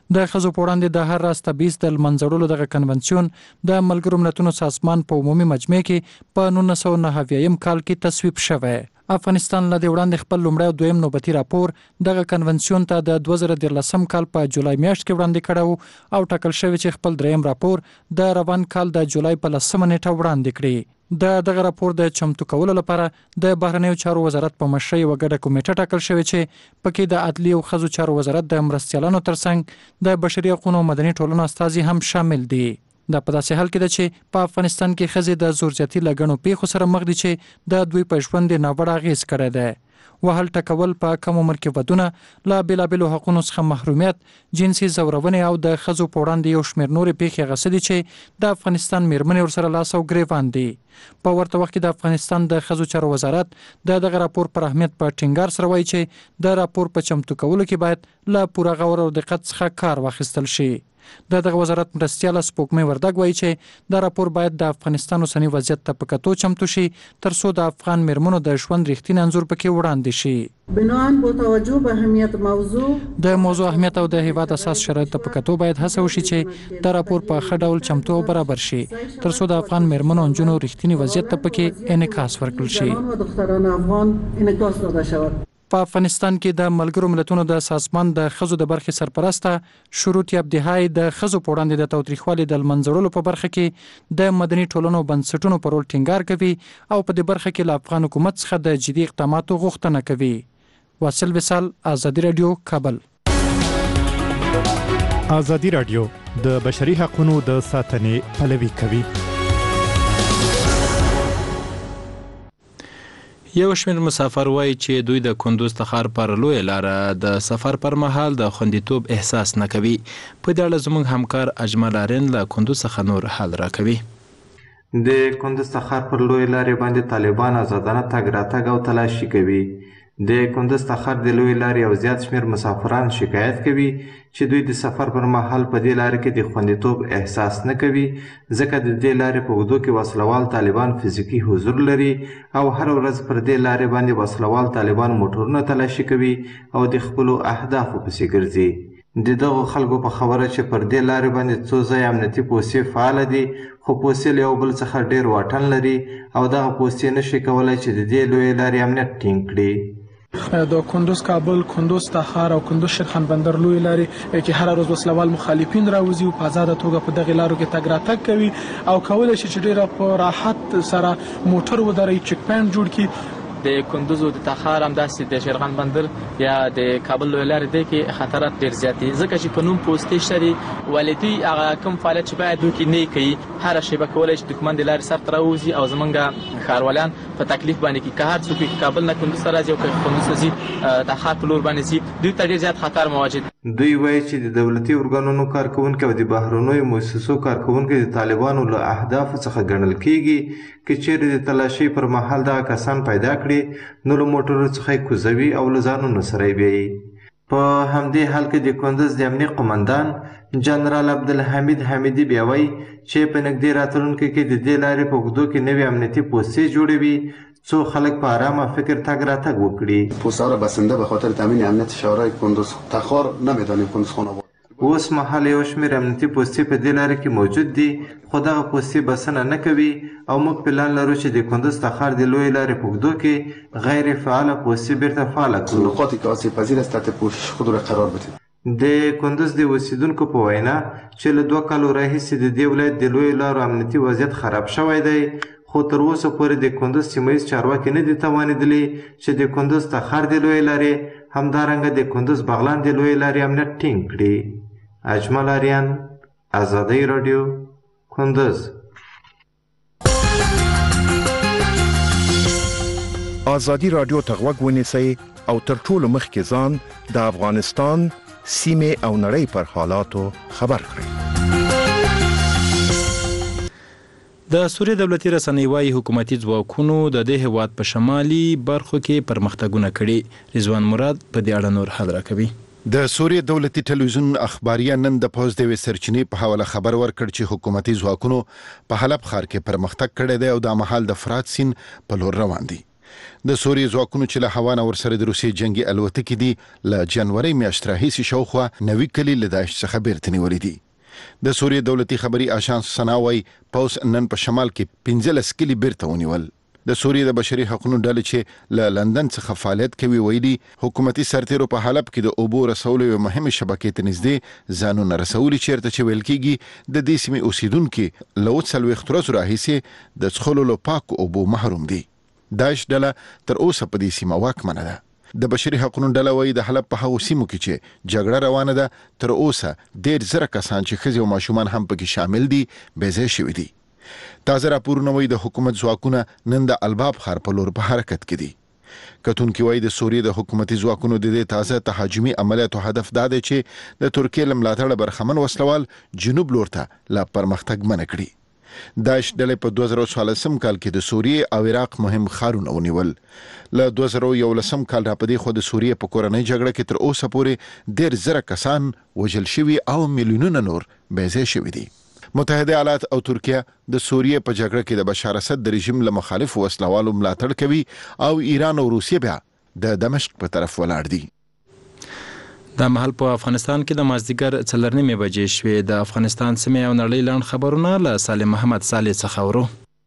[SPEAKER 23] د ښځو په وړاندې د هر راز تبعیض د منځوړلو دغه کنونسیون د ملګرو ملتونو سازمان په عمومي مجمع کې په 1999 کال کې تصویب شوی. افغانستان له وړاندې خپل لومړی او دویم نوبتي راپور دغه کنونسیون ته د 2013 کال په جولای میاشت کې وړاندې کړو او ټاکل شوی چې خپل دریم راپور د روان کال د جولای په 10 نیټه وړاندې کړي. دغه راپور د چمتو کولو لپاره د بهرنیو چارو وزارت په مشرۍ یوه ګډه کمیټه ټاکل شوې چې پکې د عدلي او ښځو چارو وزارت د مرستیالانو ترڅنګ د بشري حقوقو مدني ټولنو استازي هم شامل دي. دا په داسې حال کې ده چې په افغانستان کې ښځې د زور زیاتي له ګڼو پیښو سره مخ دي چې د دوی په ژوند یې ناوړه اغېز کړی دی. وهل ټکول په کم عمر کې ودونه، له بېلابېلو حقونو څخه محرومیت، جنسي ځورونې او د ښځو په وړاندې یو شمېر نورې پیښې هغه څه دي چې د افغانستان مېرمنې ورسره لاس او ګرېوان دي. په ورته وخت کې د افغانستان د ښځو چارو وزارت دغه راپور پر اهمیت په ټینګار سره وایي چې د راپور په چمتو کولو کې باید له پوره غور او دقت څخه کار واخیستل شي. دغه وزارت مرستیاله سپوږمۍ وردګ وایي چې دا راپور باید د افغانستان اوسنی وضعیت ته په کتو چمتو شي ترڅو د افغان مېرمنو د ژوند رښتینی انځور پکې وړاندې شي.
[SPEAKER 1] بناءً با توجه به اهمیت
[SPEAKER 23] د موضوع اهمیت او د هیواد اساس شرایط ته په کتو باید هڅه وشي چې دا راپور په ښه ډول چمتو او برابر شي ترڅو د افغان مېرمنو او نجونو رښتینی وضعیت ته پکې انعکاس ورکړل شي. په افغانستان کې د ملګرو ملتونو د سازمان د ښځو د برخې سرپرسته شروط یابدهای د ښځو په وړاندې د تاوتریخوالي د منځوړلو په برخه کې د مدني ټولنو بنسټونو پر رول ټینګار کوي او په دې برخه کې له افغان حکومت څخه د جدي اقداماتو غوښتنه کوي. واصل وصال، آزادي رادیو، کابل.
[SPEAKER 6] آزادي رادیو د بشري حقوقو د ساتنې پلوي کوي.
[SPEAKER 2] یو شمېر مسافر وایي چې دوی د کندوز تخار پر لویه لاره د سفر پر مهال د خوندیتوب احساس نه کوي. په دې اړه زموږ همکار اجمل آرین له کندوز څخه نور حال راکوي.
[SPEAKER 4] د کندوز تخار پر لویه لارې باندې طالبان آزادانه تګ راتګ او تلاشي کوي. د کندوز تخار د لویې لارې یو زیات شمېر مسافران شکایت کوي چې دوی د سفر پر مهال په دې لارې کې د خوندیتوب احساس نه کوي ځکه د دې لارې په اوږدو کې وسلوال طالبان فزیکي حضور لري او هر ورځ پر دې لارې باندې وسلوال طالبان موټرونه تلاشي کوي او د خپلو اهدافو پسې ګرځي. د دغو خلکو په خبره چې پر دې لارې باندې څو ځای امنیتي پوستې فعاله دي خو پوستې له یو بل څخه ډېر واټن لري او دغه پوستې نشي کولی چې د دې لویې لارې امنیت ټینګ کړي.
[SPEAKER 13] د کندوز کابل، کندوز تخار او کندوز شیرخان بندر لوی لارې کې هر ورځ وسلوال مخالفین راوځي او په آزاده توګه په دغه لارو کې تګ راتګ کوي او کولای شي چې ډیره په راحت سره موټر ودري، چک پاینټ جوړ کړي.
[SPEAKER 5] د کندوز او د تخار همداسې د شیرخان بندر یا د کابل لوی لارې دی کې خطرات ډېر زیات دي ځکه چې په نوم پوستې شته ولې دوی هغه کوم فعالیت چې باید دوی نه کوي هر شیبه کولی شي دښمن د لارې سر ته راوځي او زمونږ ښاروالان په تکلیف باندې کې که هر څوک کابل نه کندوز ته راځي او که کندوز ته ځي تخار په لور باندې ځي دوی ته ډېر زیات خطر مواجه.
[SPEAKER 4] دوی وایي چې د دولتي ارګانونو کارکوونکي او د بهرنیو مؤسسو کارکوونکي د طالبانو له اهدافو څخه ګڼل کیږي که چیرې د تلاشۍ پر مهال دغه کسان پیدا کړي نو له موټرو څخه یې کوزوي او له ځانونو سره یې بیایي. په همدې حال کې د کندوز د امنیې قمندان جنرال عبدالحمید حمیدي بیا وایي چې په نږدې راتلونکي کې د دې لارې په اوږدو کې نوې امنیتي پوستې جوړوي څو خلک په آرامه فکر تگ راتگ وکړي.
[SPEAKER 7] پوست‌ها را بسنده به خاطر تامین امنیت شهرهای کندوز تخار نمیدانیم کندوز خانوار.
[SPEAKER 4] اوس مهال یو شمېر امنیتي پوستې په دې لارې کې موجود دي خو دغه پوستې بسنه نه کوي او موږ پلان لرو چې د کندوز تخار د لویې لارې په اوږدو کې غیر فعاله پوستې بیرته فعاله کړو.
[SPEAKER 7] نقاطی که آسیب پذیر است تحت پوشش خود را قرار بدید.
[SPEAKER 4] د کندوز د اوسیدونکو په وینا چې له 2 کالو راهیسې د دې ولایت د لویو لارو امنیتي وضعیت خراب شوی دی خو تر اوسه پورې د کندوز سیمه ییز چارواکي نه دي توانېدلي چې د کندوز تخار د لویې لارې همدارنګه د کندوز بغلان د لویې لارې امنیت ټینګ کړي. اجمل آریان، آزادی رادیو، کندوز.
[SPEAKER 9] آزادی رادیو ته غوږ ونیسئ او تر ټولو مخکې ځان د افغانستان سیمې او نړۍ پر حالاتو خبر کړئ.
[SPEAKER 2] د سوریې دولتي رسنۍ وايي حکومتي ځواکونو د دې هیواد په شمالي برخو کې پرمختګونه کړي. رضوان مراد په دې اړه نور حال راکوي.
[SPEAKER 9] د سوریې دولتي ټلویزیون اخباریه نن د پوز د سرچینې په حواله خبر ورکړ چې حکومتي ځواکونو په حلب ښار کې پرمختګ کړی دی او د مهال د فرات سیند په لور روان دي. د سوریې ځواکونو چې له هوا نه ورسره د روسیې جنگي الوتکې دي له جنوري میاشتې راهیسې شاوخوا 90 کلي له داعش څخه بیرته نیولې دي. د سوریې دولتي خبري اژانس سنا وايي پوس نن په شمال کې 15 کلي بیرته ونیول. د سوریې د بشري حقوقو ډلې چې له لندن څخه فعالیت کوي ویلي حکومتي سرتیرو په حلب کې د اوبو رسولو یو مهمه شبکې ته نږدې ځانونه رسولي چیرته چې ویل کېږي د دې سیمې اوسیدونکو له 40 ورځې راهیسې د څښلو له پاکو اوبو محروم دي. داعش ډله تر اوسه په دې سیمه واکمنه ده. د بشري حقوقو ډله وايي د حلب په هغو سیمو کې چې جګړه روانه ده تر اوسه ډېر زره کسان چې ښځې او ماشومان هم پکې شامل دي بېځایه شوي دي. تازه راپورونه وايي د حکومت ځواکونه نن د الباب ښار په لور په حرکت کې دي. کتونکي وايي د سوریې د حکومتي ځواکونو د دې تازه تهاجمي عملیاتو هدف دا دی چې د ترکیې له ملاتړه برخمن وسلوال جنوب لور ته لا پرمختګ منع کړي. داعش ډلې په 2014 کال کې د سوریې او عراق مهم ښارونه ونیول. له 2011 کال راپدې خو د سوریې په کورنۍ جګړه کې تر اوسه پورې ډېر زره کسان وژل شوي او میلیونونه نور بېځایه شوي دي. متحده ایالات او ترکیه د سوریې په جګړه کې د بشار اسد د رژیم له مخالف وسلوالو ملاتړ کوي او ایران او روسیه بیا د دمشق په طرف ولاړ دي.
[SPEAKER 2] د مهال په افغانستان کې د مازدیګر 4:30 بجې شوې. د افغانستان سیمې او نړۍ لاند خبرونه له سالم محمد صالح څخه اورو.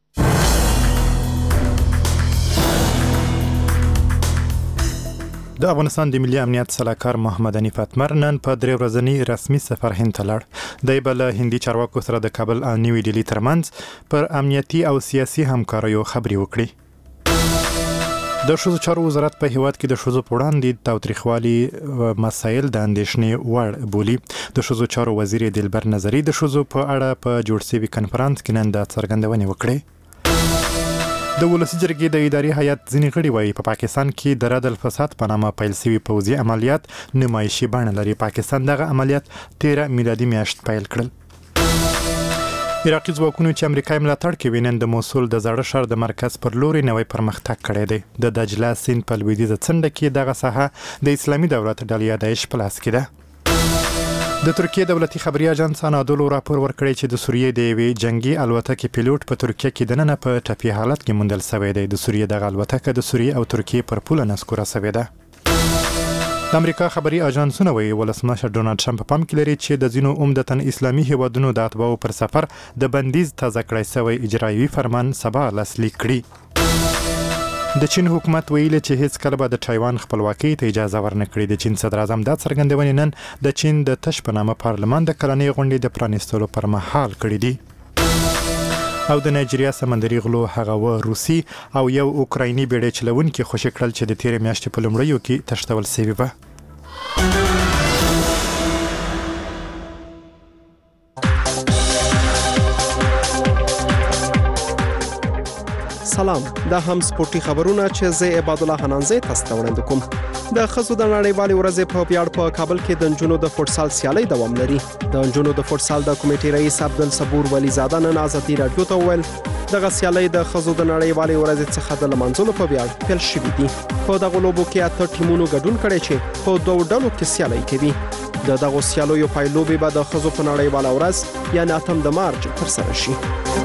[SPEAKER 6] د افغانستان د ملي امنیت سلاکار محمد حنیف اتمر نن په 3 ورځنی رسمي سفر هند ته لاړ. دی به له هندي چارواکو سره د کابل او نیوي ډیلي ترمنځ پر امنیتي او سیاسي همکاریو خبرې وکړي. د ښځو چارو وزارت په هیواد کې د ښځو په وړاندې تاوتریخوالي مسایل د اندېښنې وړ بولي. د ښځو چارو وزیر دلبر نظري د ښځو په اړه په جوړ شوي کنفرانس کې نن د څرګندونې وکړې. د ولسي جرګې د اداري هیئت ځینې غړي وایي په پاکستان کې د رد الفساد په نامه پیل شوي پوځي عملیات نمایشي بڼه لري. پاکستان دغه عملیات 13 میلادي میاشت پیل کړل. عراقي ځواکونو چې امریکا ملاتړ کوي نن د موصل د زاړه ښار د مرکز پر لوري نوی پرمختګ کړی دی. د دجله سیند په لویدیځه څنډه کې دغه ساحه د اسلامي دولت ډلې داعش په لاس کې ده. د ترکیې دولتي خبري اژانس انادولو راپور ورکړی چې د سوریې د یوې جنگي الوتکې پیلوټ په ترکیه کې دننه په ټپي حالت کې موندل شوی دی. د سوریې دغه الوتکه د سوریې او ترکیې پر پوله نسکوره شوې ده. د امریکا خبري اژانسونه وایي ولسمشر ډونالد ټرمپ په پام کې لري چې د ځینو عمدتاً اسلامي هیوادونو د اتباعو پر سفر د بندیز تازه کړی شوی اجرایوي فرمان سبا لاسلیک کړي. د چین حکومت ویلي چې هیڅ کله به د تایوان خپلواکۍ ته اجازه ورنکړي. د چین صدر اعظم دا څرګندونې نن د چین د تش په نامه پارلمان د کلنۍ غونډې د پرانیستلو پر مهال کړي دي. او د نایجیریا سمندري غلو هغه روسي او یو اوکرایني بیړۍ چلونکي خوشي کړل چې د 13 میاشتې په لومړیو کې تښتول شوي وه.
[SPEAKER 10] سلام، دا هم سپورتي خبرونه چې زه عباد الله حنانزه تاسو ته وړاندې کوم. د ښځو د نړیوالې ورځې په ویاړ په کابل کې د نجونو د فوټسال سیالي دوام لري. د نجونو د فوټسال د کمیټې رئیس عبدالصبور ولیزاده نن ازادي راډیو ته وویل دغه سیالي د ښځو د نړیوالې ورځې څخه د لمانځلو په ویاړ پیل شوې دي. په دغه لوبو کې 8 ټیمونو ګډون کړی چې په 2 ډلو کې سیالي کوي. د دغه سیالیو پایلوبې به د ښځو په نړیواله ورځ یعنی 8 مارچ ترسره شي.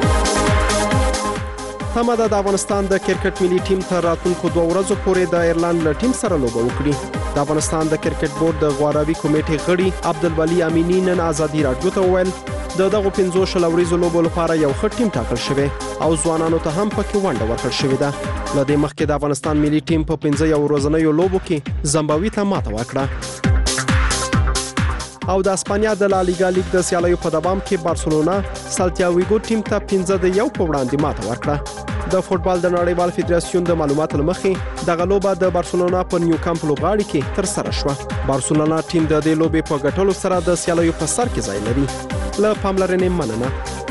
[SPEAKER 10] تمه ده د افغانستان د کرکټ ملي ټیم تر راتلونکو 2 ورځو پورې د ایرلند له ټیم سره لوبه وکړي. د افغانستان د کرکټ بورډ د غواړوي کمیټې غړي عبدالولي امینی نن ازادي راډیو ته وویل دغه 15 ورځو لوبو لپاره یو ښه ټیم ټاکل شوی او ځوانانو ته هم پکې ونډه ورکړل شوې ده. له دې مخکې د افغانستان ملي ټیم په 15 ورځنیو لوبو کې زمبابوي ته ماته ورکړه. او د اسپانیا د لالیګا لیګ د سیالیو په دوام کې بارسلونا سالتیا ویګو ټیم ته 15-1 په وړاندې ماته ورکړه. د فوټبال د نړیوال فدراسیون د معلوماتو لمخې دغه لوبه د بارسلونا په نیو کامپ لوبغاړي کې تر سره شوه. بارسلونا ټیم د دې لوبې په ګټلو سره د سیالیو په سر کې ځای لري. له پاملرنې مننه.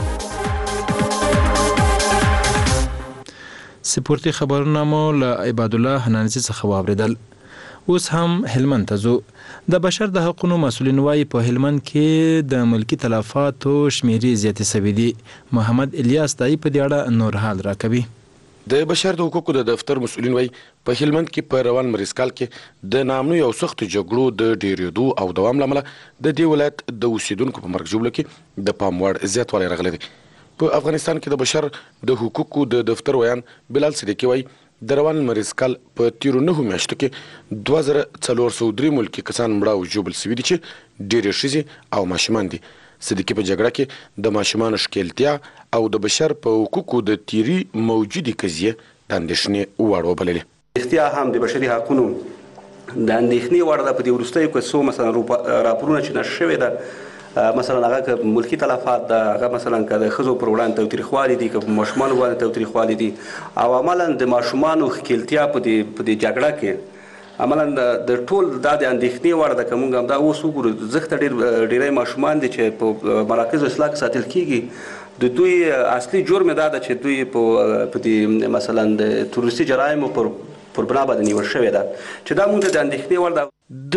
[SPEAKER 2] سپورتي خبرونه مو له عباد الله حنانزي څخه واوریدل. اوس هم هلمند ته ځو. د بشر د حقوقو مسؤلین وايي په هلمند کې د ملکی تلفاتو شمیرې زیاتې شوې دي. محمد الیاس دای په دې اړه نور حال راکوي.
[SPEAKER 8] د بشر د حقوقو د دفتر مسؤلین وايي په هلمند کې په روان مریضکال کې د نامنو یو سخت جګړو د ډیریدو او دوام لامل د دې ولایت د اوسیدونکو په مرګ ژوبله کې د پام وړ زیاتوالی راغلی دی. په افغانستان کې د بشر د حقوقو د دفتر ویان بلال صدیقي وايي د روان لمریز کال په تیرو 9 میاشتو کې 2403 ملکي کسان مړه او ژوبل شوي دي چې ډېرې ښځې او ماشومان دي. صدیقي په جګړه کې د ماشومانو ښکیلتیا او د بشر په حقوقو د تیري موجودې قضیې د اندېښنې وړ وبللې.
[SPEAKER 11] اختیا هم د بشري حقونو د اندېښنې وړ ده. په دې وروستیو کې څو مثلا راپورونه چې نشر شوي ده، مثلا هغه که ملکی تلفات ده، هغه مثلا که د ښځو پر وړاندې تاوتریخوالي دي، که په ماشومانو باندې تاوتریخوالي دي، او عملا د ماشومانو ښکیلتیا په دې جګړه کې عملا د ټول دا د اندېښنې وړ ده. که موږ همدا اوس وګورو، ځکه ډېری ماشومان دي چې په مراکزو اصلاح کې ساتل کېږي، د دوی اصلي جرم دا ده چې دوی په دې مثلا د تروریستي جرایمو پر بنا باندې نیول شوې ده، چې دا موږ د اندېښنې وړ ده.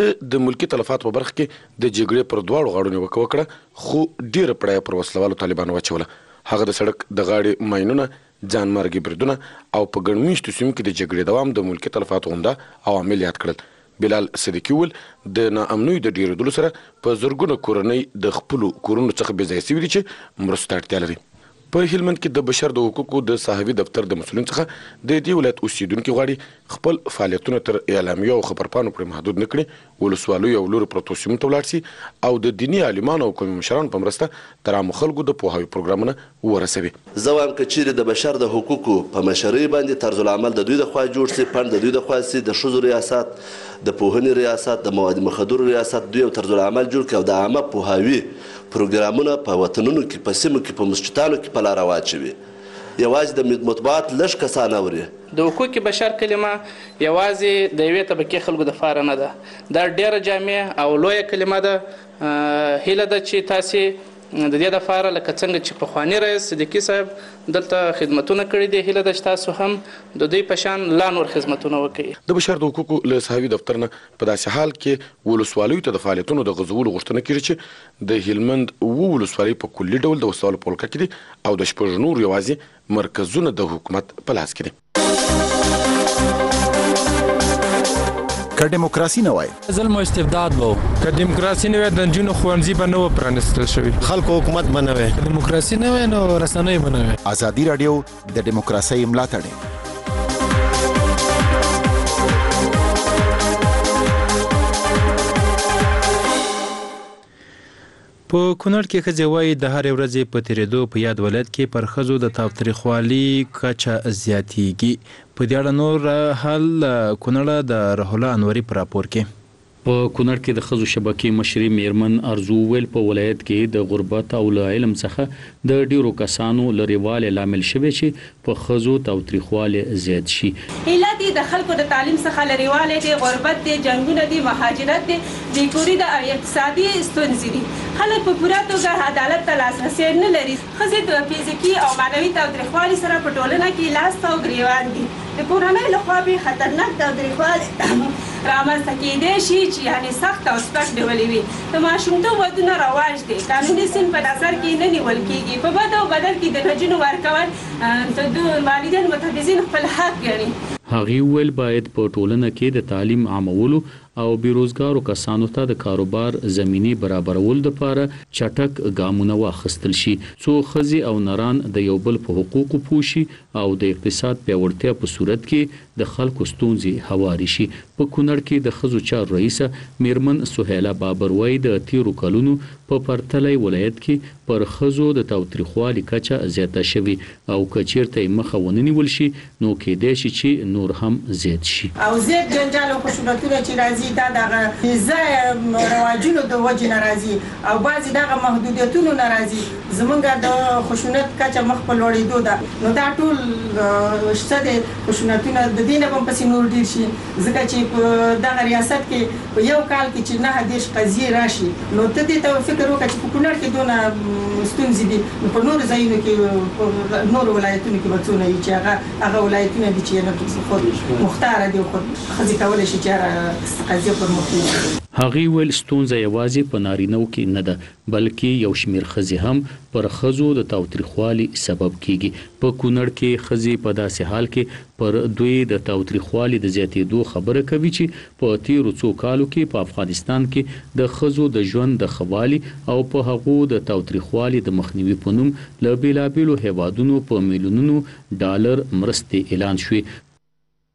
[SPEAKER 8] د ملکی تلفات په برخه کې د جګړې پر دواړو غاړو نیوکه وکړه، خو ډیره پړه پر وسلوالو طالبانو واچوله. هغه د سړک د غاړې ماینونه، ځانمرګي بریدونه او په ګڼ مېشتو سیمو کې د جګړې دوام د ملکی تلفاتو عمده عوامل یاد کړل. بلال صدیقي وویل د ناامنیو د ډېرېدلو سره په زرګونه کورنۍ د خپلو کورونو څخه بې ځایه سوي دي چې مرستو ته اړتیا لري. په هلمند کې د بشر د حقوقو د صحافي دفتر د مسؤلین څخه د دې ولایت اوسیدونکي غواړي خپل فعالیتونه تر اعلامیو او خبرپاڼو پورې محدود نه کړي، ولسوالیو او لورو پرتو سیمو ته ولاړ سي او د دیني عالمانو او قومي مشرانو په مرسته تر عامو خلکو د پوهاوي پروګرامونه ورسوي.
[SPEAKER 14] زه وایم که چیرې د بشر د حقوقو په مشرۍ باندې طرز العمل د دوی د خوا جوړ سي، فند د دوی د خوا سي، د ښځو ریاست، د پوهنې ریاست، د مواد مخدرو ریاست، دوی یو طرز العمل جوړ کړي او د عامه پوهاوي پروګرامونه په وطنونو کې، په سیمو کې، په مسجدانو کې په لاره واچوي. یوازې د مطبوعات لږ کسان اوري.
[SPEAKER 15] د حقوق بشر کلمه یوازې د یوې طبقې خلکو د فاره نه ده، دا ډېره جامع او لویه کلمه ده. هیله ده چې تاسې د دې لپاره لکه څنګه چې پخواني رئیس صدیقي صاحب دلته خدمتونه کړي دي، هیله ده چې تاسو هم د دوی په شان لا نور خدمتونه وکړئ.
[SPEAKER 8] د بشر د حقوقو له صحافي دفتر نه په داسې حال کې ولسوالیو ته د فعالیتونو د غځولو غوښتنه کېږي چې د هلمند 7 ولسوالۍ په کلي ډول د وسوالو په ولکه کې دي او د 6 نور یوازې مرکزونه د حکومت په لاس کې دي.
[SPEAKER 9] که دیموکراسي نه وای،
[SPEAKER 16] ظلم او استبداد وو. که دیموکراسي نه وای، د نجونو ښوونځي به نه و پرانیستل شوي، خلکو حکومت به نه وای. که دیموکراسي نه وای نو رسنۍ به نه وای.
[SPEAKER 9] ازادي راډیو د دیموکراسۍ ملاتړ.
[SPEAKER 2] په کونړ کې ښځې وایي د هرې ورځې په تېرېدو په یاد ولایت کې پر ښځو د تاوتریخوالي کچه زیاتیږي. په دې اړه نور حال کونړ د روح الله انوري په راپور کې.
[SPEAKER 25] په کونړ کې د ښځو شبکې مشري میرمن ارزو ویل په ولایت کې د غربت او له علم څخه د ډیرو کسانو لريواله لامل شوی چې په ښځو تاوتریخواله زیات شي.
[SPEAKER 26] علت د خلکو د تعلیم څخه لريواله دي، غربت دي، جنگونه دي، مهاجرت دي، د کوري د اقتصادي ستونزې دي. خلک په پوره توګه عدالت ته لاسرسي نه لري. ښځې د فزیکي او معنوي تاوتریخوالي سره په ټولنه کې لاس او ګریوان دي. د کورنۍ لخوا به خطرناک تاوتریخوالی رامنځته کېدای شي چې یعنې سخت او سپک ډول وي. د ماشومتوب ودونه رواج دی، قانوني سن په نظر کې نه نیول کېږي. په بد او بدل کې د نجونو ورکول د والدین متحفظین خپل حق ګڼي.
[SPEAKER 25] هغې وویل باید په ټولنه کې د تعلیم عامولو او بیروزګارو کسانو ته د کاروبار زمینې برابرولو لپاره چټک ګامونه واخیستل شي څو ښځې او نران د یو بل په حقوقو پوه شي او د اقتصاد پیاوړتیا په صورت کې د خلکو ستونزې هواري شي. په کونړ کې د ښځو چارو رئیسه میرمن سهیله بابر وایي د تیرو کلونو په پرتله ولایت کې پر ښځو د تاوتریخوالي کچه زیاته شوې او که چیرته یې مخه ونه نیول شي نو کېدای شي چې نور هم زیات شي.
[SPEAKER 26] او زیات جنجال او خشونتونه چې راځي دا دغه فضا رواجونو د وجې نه راځي او بعضې دغه محدودیتونو نه راځي. زمونږ د خشونت کچه مخ په لوړېدو ده، نو دا ټول شته دي خشونتونه د دې نه به هم پسې نور ډېر شي، ځکه چې په دغه ریاست کې په یو کال کې چې 9 قضیې راشي نو ته دې ته فکر وکړه چې په کونړ کې دونه ستونزې دي، نو په نورو ځایونو کې نورو ولایتونو کې به څونه وي چې هغه ولایتونه دي چې خود مختاره دي او خود ښځې کولی شي چې هره قضیه پر مخ وي.
[SPEAKER 25] هغې ویل ستونزه یوازې په نارینهو کې نه ده بلکې یو شمېر ښځې هم پر ښځو د تاوتریخوالي سبب کیږي. په کونړ کې ښځې په داسې حال کې پر دوی د تاوتریخوالي د زیاتېدو خبره کوي چې په تیرو څو کالو کې په افغانستان کې د ښځو د ژوند د ښه والي او په هغو د تاوتریخوالي د مخنیوي په نوم له بېلابېلو هیوادونو په میلیونونو ډالر مرستې اعلان شوې.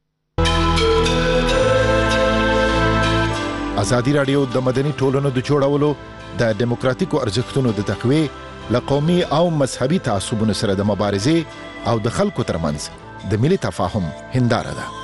[SPEAKER 9] ازادي راډیو د مدني ټولنو د جوړولو د دیموکراتیکو ارزښتونو د تقویې له قومي او مذهبي تعصبونو سره د مبارزې او د خلکو ترمنځ د ملي تفاهم هنداره ده.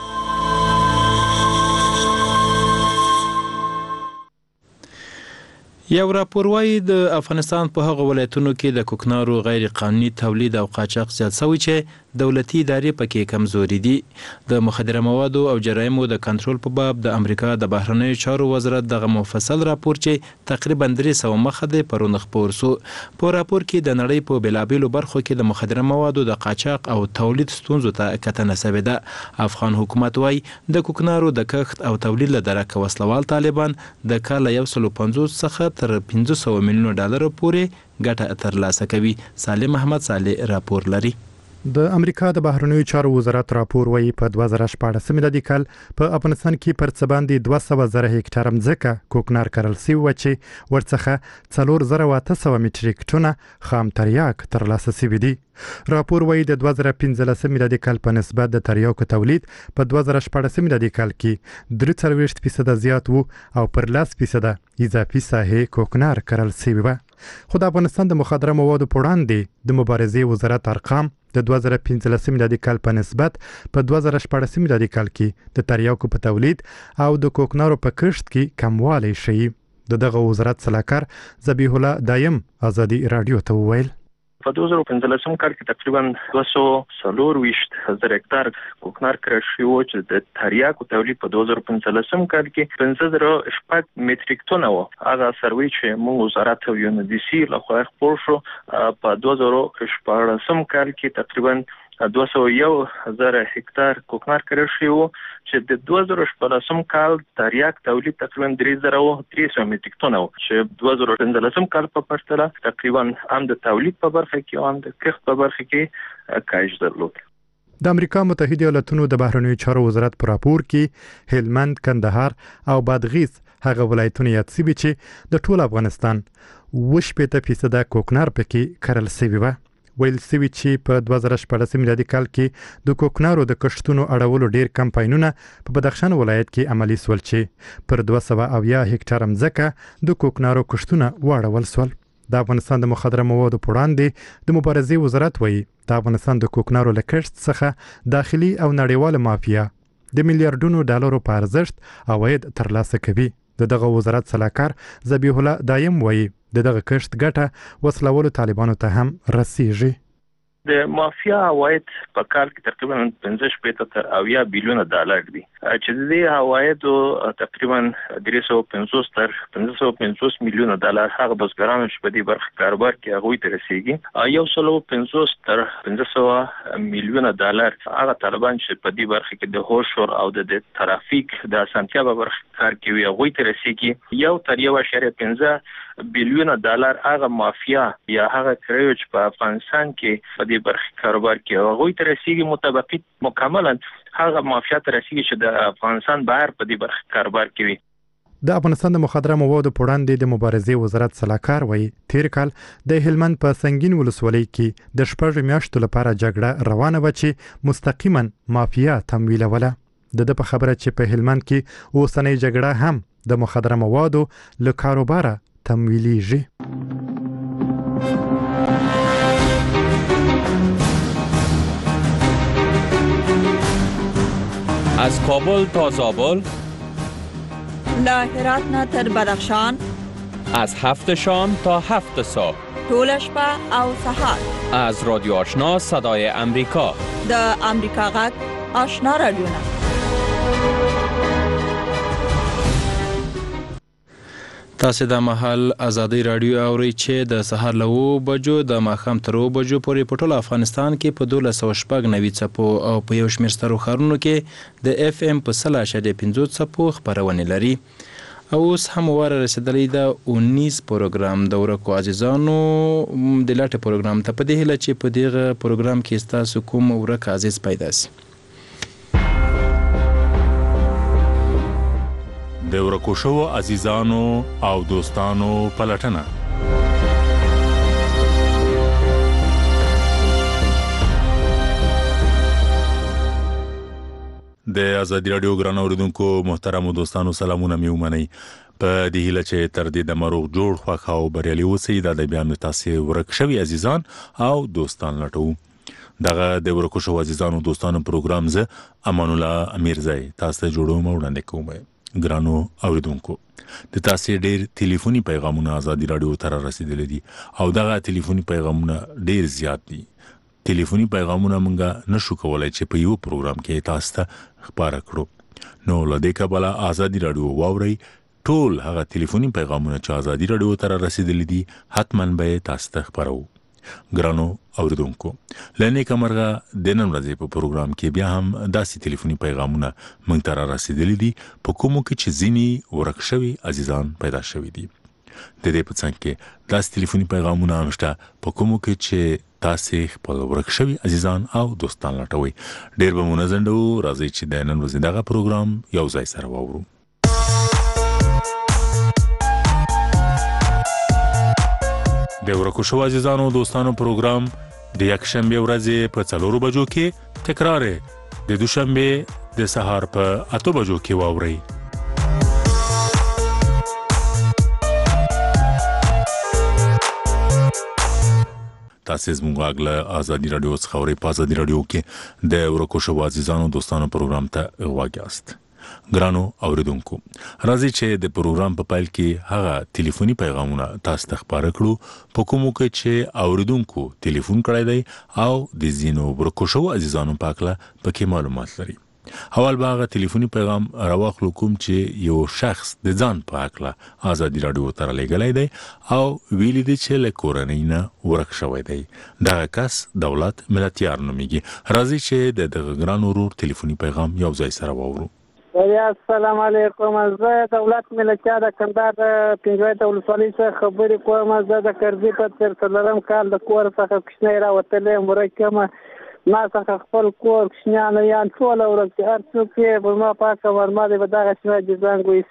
[SPEAKER 2] یو راپور وايي د افغانستان په هغو ولایتونو کې د کوکنارو غیر قانوني تولید او قاچاق زیات شوی چې دولتي ادارې پکې کمزوري دي. د مخدره موادو او جرایمو د کنټرول په باب د امریکا د بهرنیو چارو وزارت دغه مفصل راپور چې تقریبا 300 مخه دی پرون خپور سو. په راپور کې د نړۍ په بېلابېلو برخو کې د مخدره موادو د قاچاق او تولید ستونزو ته کتنه شوې ده. افغان حکومت وايي د کوکنارو د کښت او تولید له درکه وسلوال طالبان د کال 150 څخه تر 500 میلیون ډالر پورې ګټه ترلاسه کوي. سالم احمد صالح راپور لري.
[SPEAKER 6] د امریکا د بهرنیو چارو وزارت راپور وايي په 2014 میلادي کال په افغانستان کې پر څه باندې 200,000 هکټار ځمکه کوکنار کرل شوی و چې ورڅخه 4,800 میټریک ټنه خام تریاک ترلاسه شوی دی. راپور وايي د 2015 میلادي کال په نسبت د تریاکو تولید په 2014 میلادي کال کې 43% زیات وو او پر 10% اضافي ساحې کوکنار کرل شوی و. خو د افغانستان د مخدره موادو په وړاندې د مبارزې وزارت ارقام د 2015 میلادي کال په نسبت په 2014 میلادي کال کې د تریاکو په تولید او د کوکنارو په کښت کې کموالی شوی. دغه وزارت سلاکار ذبیح الله دایم ازادي راډیو ته وویل
[SPEAKER 3] په 2015 کال کې تقریبا 224,000 هکټار کوکنار کرل شوی و چې د تریاکو تولید په 2015 کال کې 15,000 میټریک ټنه و. هغه سروي چې موږ وزارت یو نه دي سي له خو خپور شو په 2014 کال کې تقریبا 201,000 هکټار کوکنار کرل شوی و چې د 2014 کال تریاک تولید تقریبا 3,300 میټریک ټنه و چې 2015 کال په پرتله تقریبا هم د تولید په برخه کې او هم د کښت په برخه کې کاهش درلود.
[SPEAKER 6] د امریکا متحده ایالاتونو د بهرنیو چارو وزارت په راپور کې هلمند، کندهار او بادغیس هغه ولایتونه یاد شوي چې د ټول افغانستان 80% کوکنار پکې کرل شوی و. ویل شوي چې په 2014 میلادي کال کې د کوکنارو د کښتونو اړولو ډیر کمپاینونه په بدخشان ولایت کې عملی سول چې پر 270 هکټار ځمکه د کوکنارو کښتونه واړول سول. د افغانستان د مخدره موادو په وړاندې د مبارزې وزارت وايي د افغانستان د کوکنارو له کښت څخه داخلي او نړیواله مافیا د میلیارډونو ډالرو په ارزښت عواید ترلاسه کوي. دغه وزارت سلاکار ذبیح الله دایم وايي دغه کښت ګټه وسلوالو طالبانو ته هم رسیږي.
[SPEAKER 3] د مافیا عواید په کال کې تقریبا 15 تر 80 بیلیون ډالر دي چې د عوایدو تقریبا 350 تر 550 میلیون ډالر هغه بزګرانو چې په دې برخه کاروبار کې هغه ته رسیږي. 150 تر 500 میلیون ډالر هغه طالبان چې په دې برخه کې د هوشور او د ترافیک د اسانتیا په برخه کار کوي هغه ته رسیږي. 1.15 بیلیون ډالر هغه مافیا یا هغه کریو چې په افغانستان کې په دې برخه کاروبار کې هغه ته رسیږي مطابق مکملا هغه مافیا ته رسیږي چې د افغانستان بهر په دې برخه کاروبار کوي.
[SPEAKER 6] د افغانستان د مخدره موادو په وړاندې د مبارزې وزارت سلاکار وايي تیر کال د هلمند په سنگین ولسوالۍ کې د 6 میاشتو لپاره جګړه روانه و چې مستقیما مافیا تمویلوله. د په خبره چې په هلمند کې اوسنۍ جګړه هم د مخدره موادو له کاروباره تمویلیږي.
[SPEAKER 12] از کابل تا زابل،
[SPEAKER 17] له هرات نه تر بدخشان،
[SPEAKER 12] از 7 شام تا 7 صبح،
[SPEAKER 17] طول شپه او سحر،
[SPEAKER 12] از رادیو آشنا صدای امریکا،
[SPEAKER 17] د امریکا غږ آشنا رادیو.
[SPEAKER 2] تاسو د مهال ازادي رادیو اوري چې د سهار له 9 بجو د ماښام تر 9 بجو پورې په ټول افغانستان کې په 1290 څپو او په یو شمېر سترو ښارونو کې د اف ام په 3.50 څپو خبرونه لري. او اوس هم واره رسیدلی د 19 پروګرام د ورکو عزیزانو د لاټه پروګرام ته په دې هله چې په دغه پروګرام کې تاسو کوم ورک عزیز پیدا سي.
[SPEAKER 18] د ورکو شو عزیزانو او دوستانو پلټنه. د ازادي رادیو ګران اوریدونکو محترم دوستانو سلامونه مې ومنئ. په دې هیله چې تر دې د مروغ جوړ خوښ او بریالي اوسئ. دا د بیا تاسو ورک شوي عزیزان او دوستان لټو. دغه د ورکو شو عزیزانو دوستانو پروګرام زه امان الله امیرزای تاسو ته جوړوم او وړاندې کوم. ګرانو اوریدونکو د تاسو ډېر ټلیفوني پیغامونه آزادي رادیو ته رسیدلي دي او دغه ټلیفوني پیغامونه ډېر زیات دي. ټلیفوني پیغامونه مونږه نشو کولای چې په یو پروګرام کې تاسو ته خبره کړو. نو لدې کبله آزادي رادیو واوري ټول هغه ټلیفوني پیغامونه چې آزادي رادیو ته رسیدلي دي حتماً به تاسو ته خبرو. ګرانو اوریدونکو لنی کمرغه د نن ورځې په پروګرام کې بیا هم داسې ټلیفوني پیغامونه مونږ ته رسیدلي دي په کومو کې چې ځینې ورک شوي عزیزان پیدا شوي دي. د دې په څنګ کې داسې ټلیفوني پیغامونه هم شته په کومو کې چې تاسو خپل ورک شوي عزیزان او دوستان لټوي. ډېر به مو نازندو راځي چې د نن ورځې دغه پروګرام یو ځای سره واورو. د ورکو شو عزیزانو دوستانو پروګرام د یک شنبه ورځې په 4 بجو کې تکرار د دوشنبه د سهار په 8 بجو کې واوري. تاسو زموږ غږ آزادي رادیو څخه اورئ. په آزادي رادیو کې د ورکو شو عزیزانو دوستانو پروګرام ته غواګاست. ګرانو اوریدونکو راځي چې د پروګرام په پایل کې هغه ټلیفوني پیغامونه تاسو ته خبره کړو په کومو کې چې اوریدونکو ټلیفون کړی دی او د زینو ورکو شو عزیزانو پاکله پکې معلومات لري. اول به هغه ټلیفوني پیغام راوخلو کوم چې یو شخص د ځان پاکله آزادي رادیو ته لګلای دی او ویلي دی چې له کورنۍ نه ورک شوی دی. دغه کس دولت ملتیار نومیږي. راځي چې د ګران ورور ټلیفوني پیغام یو ځای سره واورو.
[SPEAKER 1] السلام علیکم. زه دولت ملتیار د کندهار د پنځوي ولسوالۍ څخه خبرې کوم. زه د کرزي په 13 کال د کور څخه کوچنی راوتلې مرکه ما څخه خپل کور کوچنیان یان ټول ورځ هر څوک یې په ما پاکه ورما دی به دغه شوی د زنګوي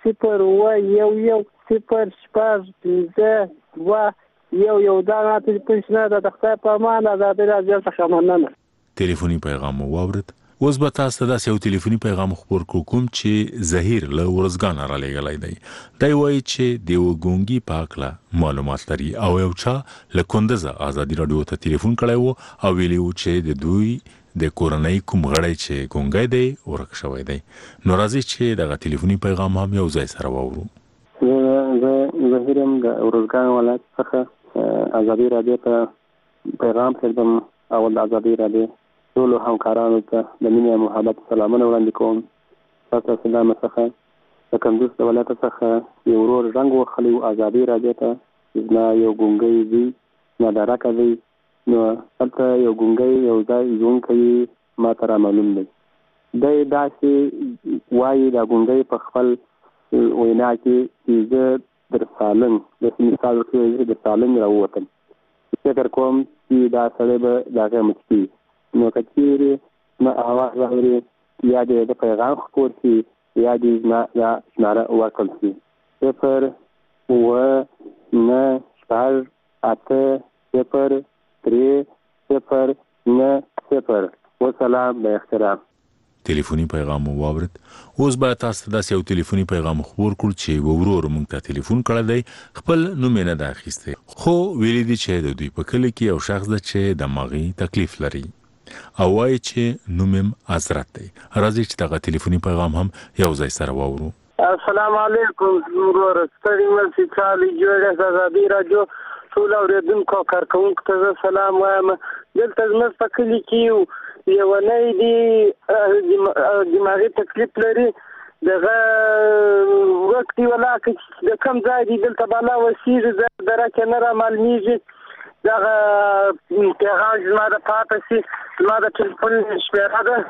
[SPEAKER 1] 011 دا راته پښنه د خدای په امان آزادي راځي څخه مننه.
[SPEAKER 18] ټلیفوني پیغام واورید. اوس به تاسو ته یو ټلیفوني پیغام خبر کوم چې زهیر له ورزګان را لګلای دی. دا وایي چې د وګونګي پاکله معلومات لري او یو چا له کندزه آزادي رادیو ته ټلیفون کړی وو او ویلی وو چې د دوی د کورنۍ کوم غړی چې ګونګی دی ورک شوی دی. نو راځي چې دغه ټلیفوني پیغام هم یو ځای سره واورو.
[SPEAKER 19] زه زهیر یم د ورزګان ولایت څخه آزادي رادیو ته پیغام کړم او د آزادي رادیو ټول همکارانو ته د مینې او محبت سلامونه وړاندې کوم. تاسو سلام څخه د کندوز د ولایت څخه یو ورور رنګ وخلی آزادي رادیو ته زما یو ګونګی دی نه درکه دی. نو هلته یو ګونګی یو ځای ژوند کوي ما ته را معلوم دی. دی داسې وایي دا ګونګی په خپل وینا کې چې زه در سالنګ داسې مثال ورکوي در سالنګ راووتم. فکر کوم چې دا سړی به د هغه مچکي نو کچېرې ما اواز واوري یا د پیغام خپور شي یا د یا شماره ورکړل شي 0 9 4 8 0 3 0 9 0. وسلام به احترام.
[SPEAKER 18] ټلیفوني پیغام واورید. اوس به تاسو ته یو ټلیفوني پیغام خبر کړ چې ورور مونږ ته ټلیفون کړی دی خپل نوم نه دا اخیسته خو ویلي دي چې د دوی په کلی کې یو شخص د چې دماغي تکلیف لري او وایي چې نوم حضرت دی. راځي چې دغه ټلیفوني پیغام هم یو ځای سره واورو.
[SPEAKER 1] السلام علیکم ورور ستړي مې چې جوړه آزادي رادیو ټول اوریدونکو کارکونکو ته سلام وایم. دلته زموږ په کلی کې یو نه دی دماغي تکلیف لري دغه وخت ولا چې د کم ځای دی دلته بالا وسیږي درکه نه را معلومیږي. دغه پیغام زما د پاتې سي زما د ټلیفون شمیره ده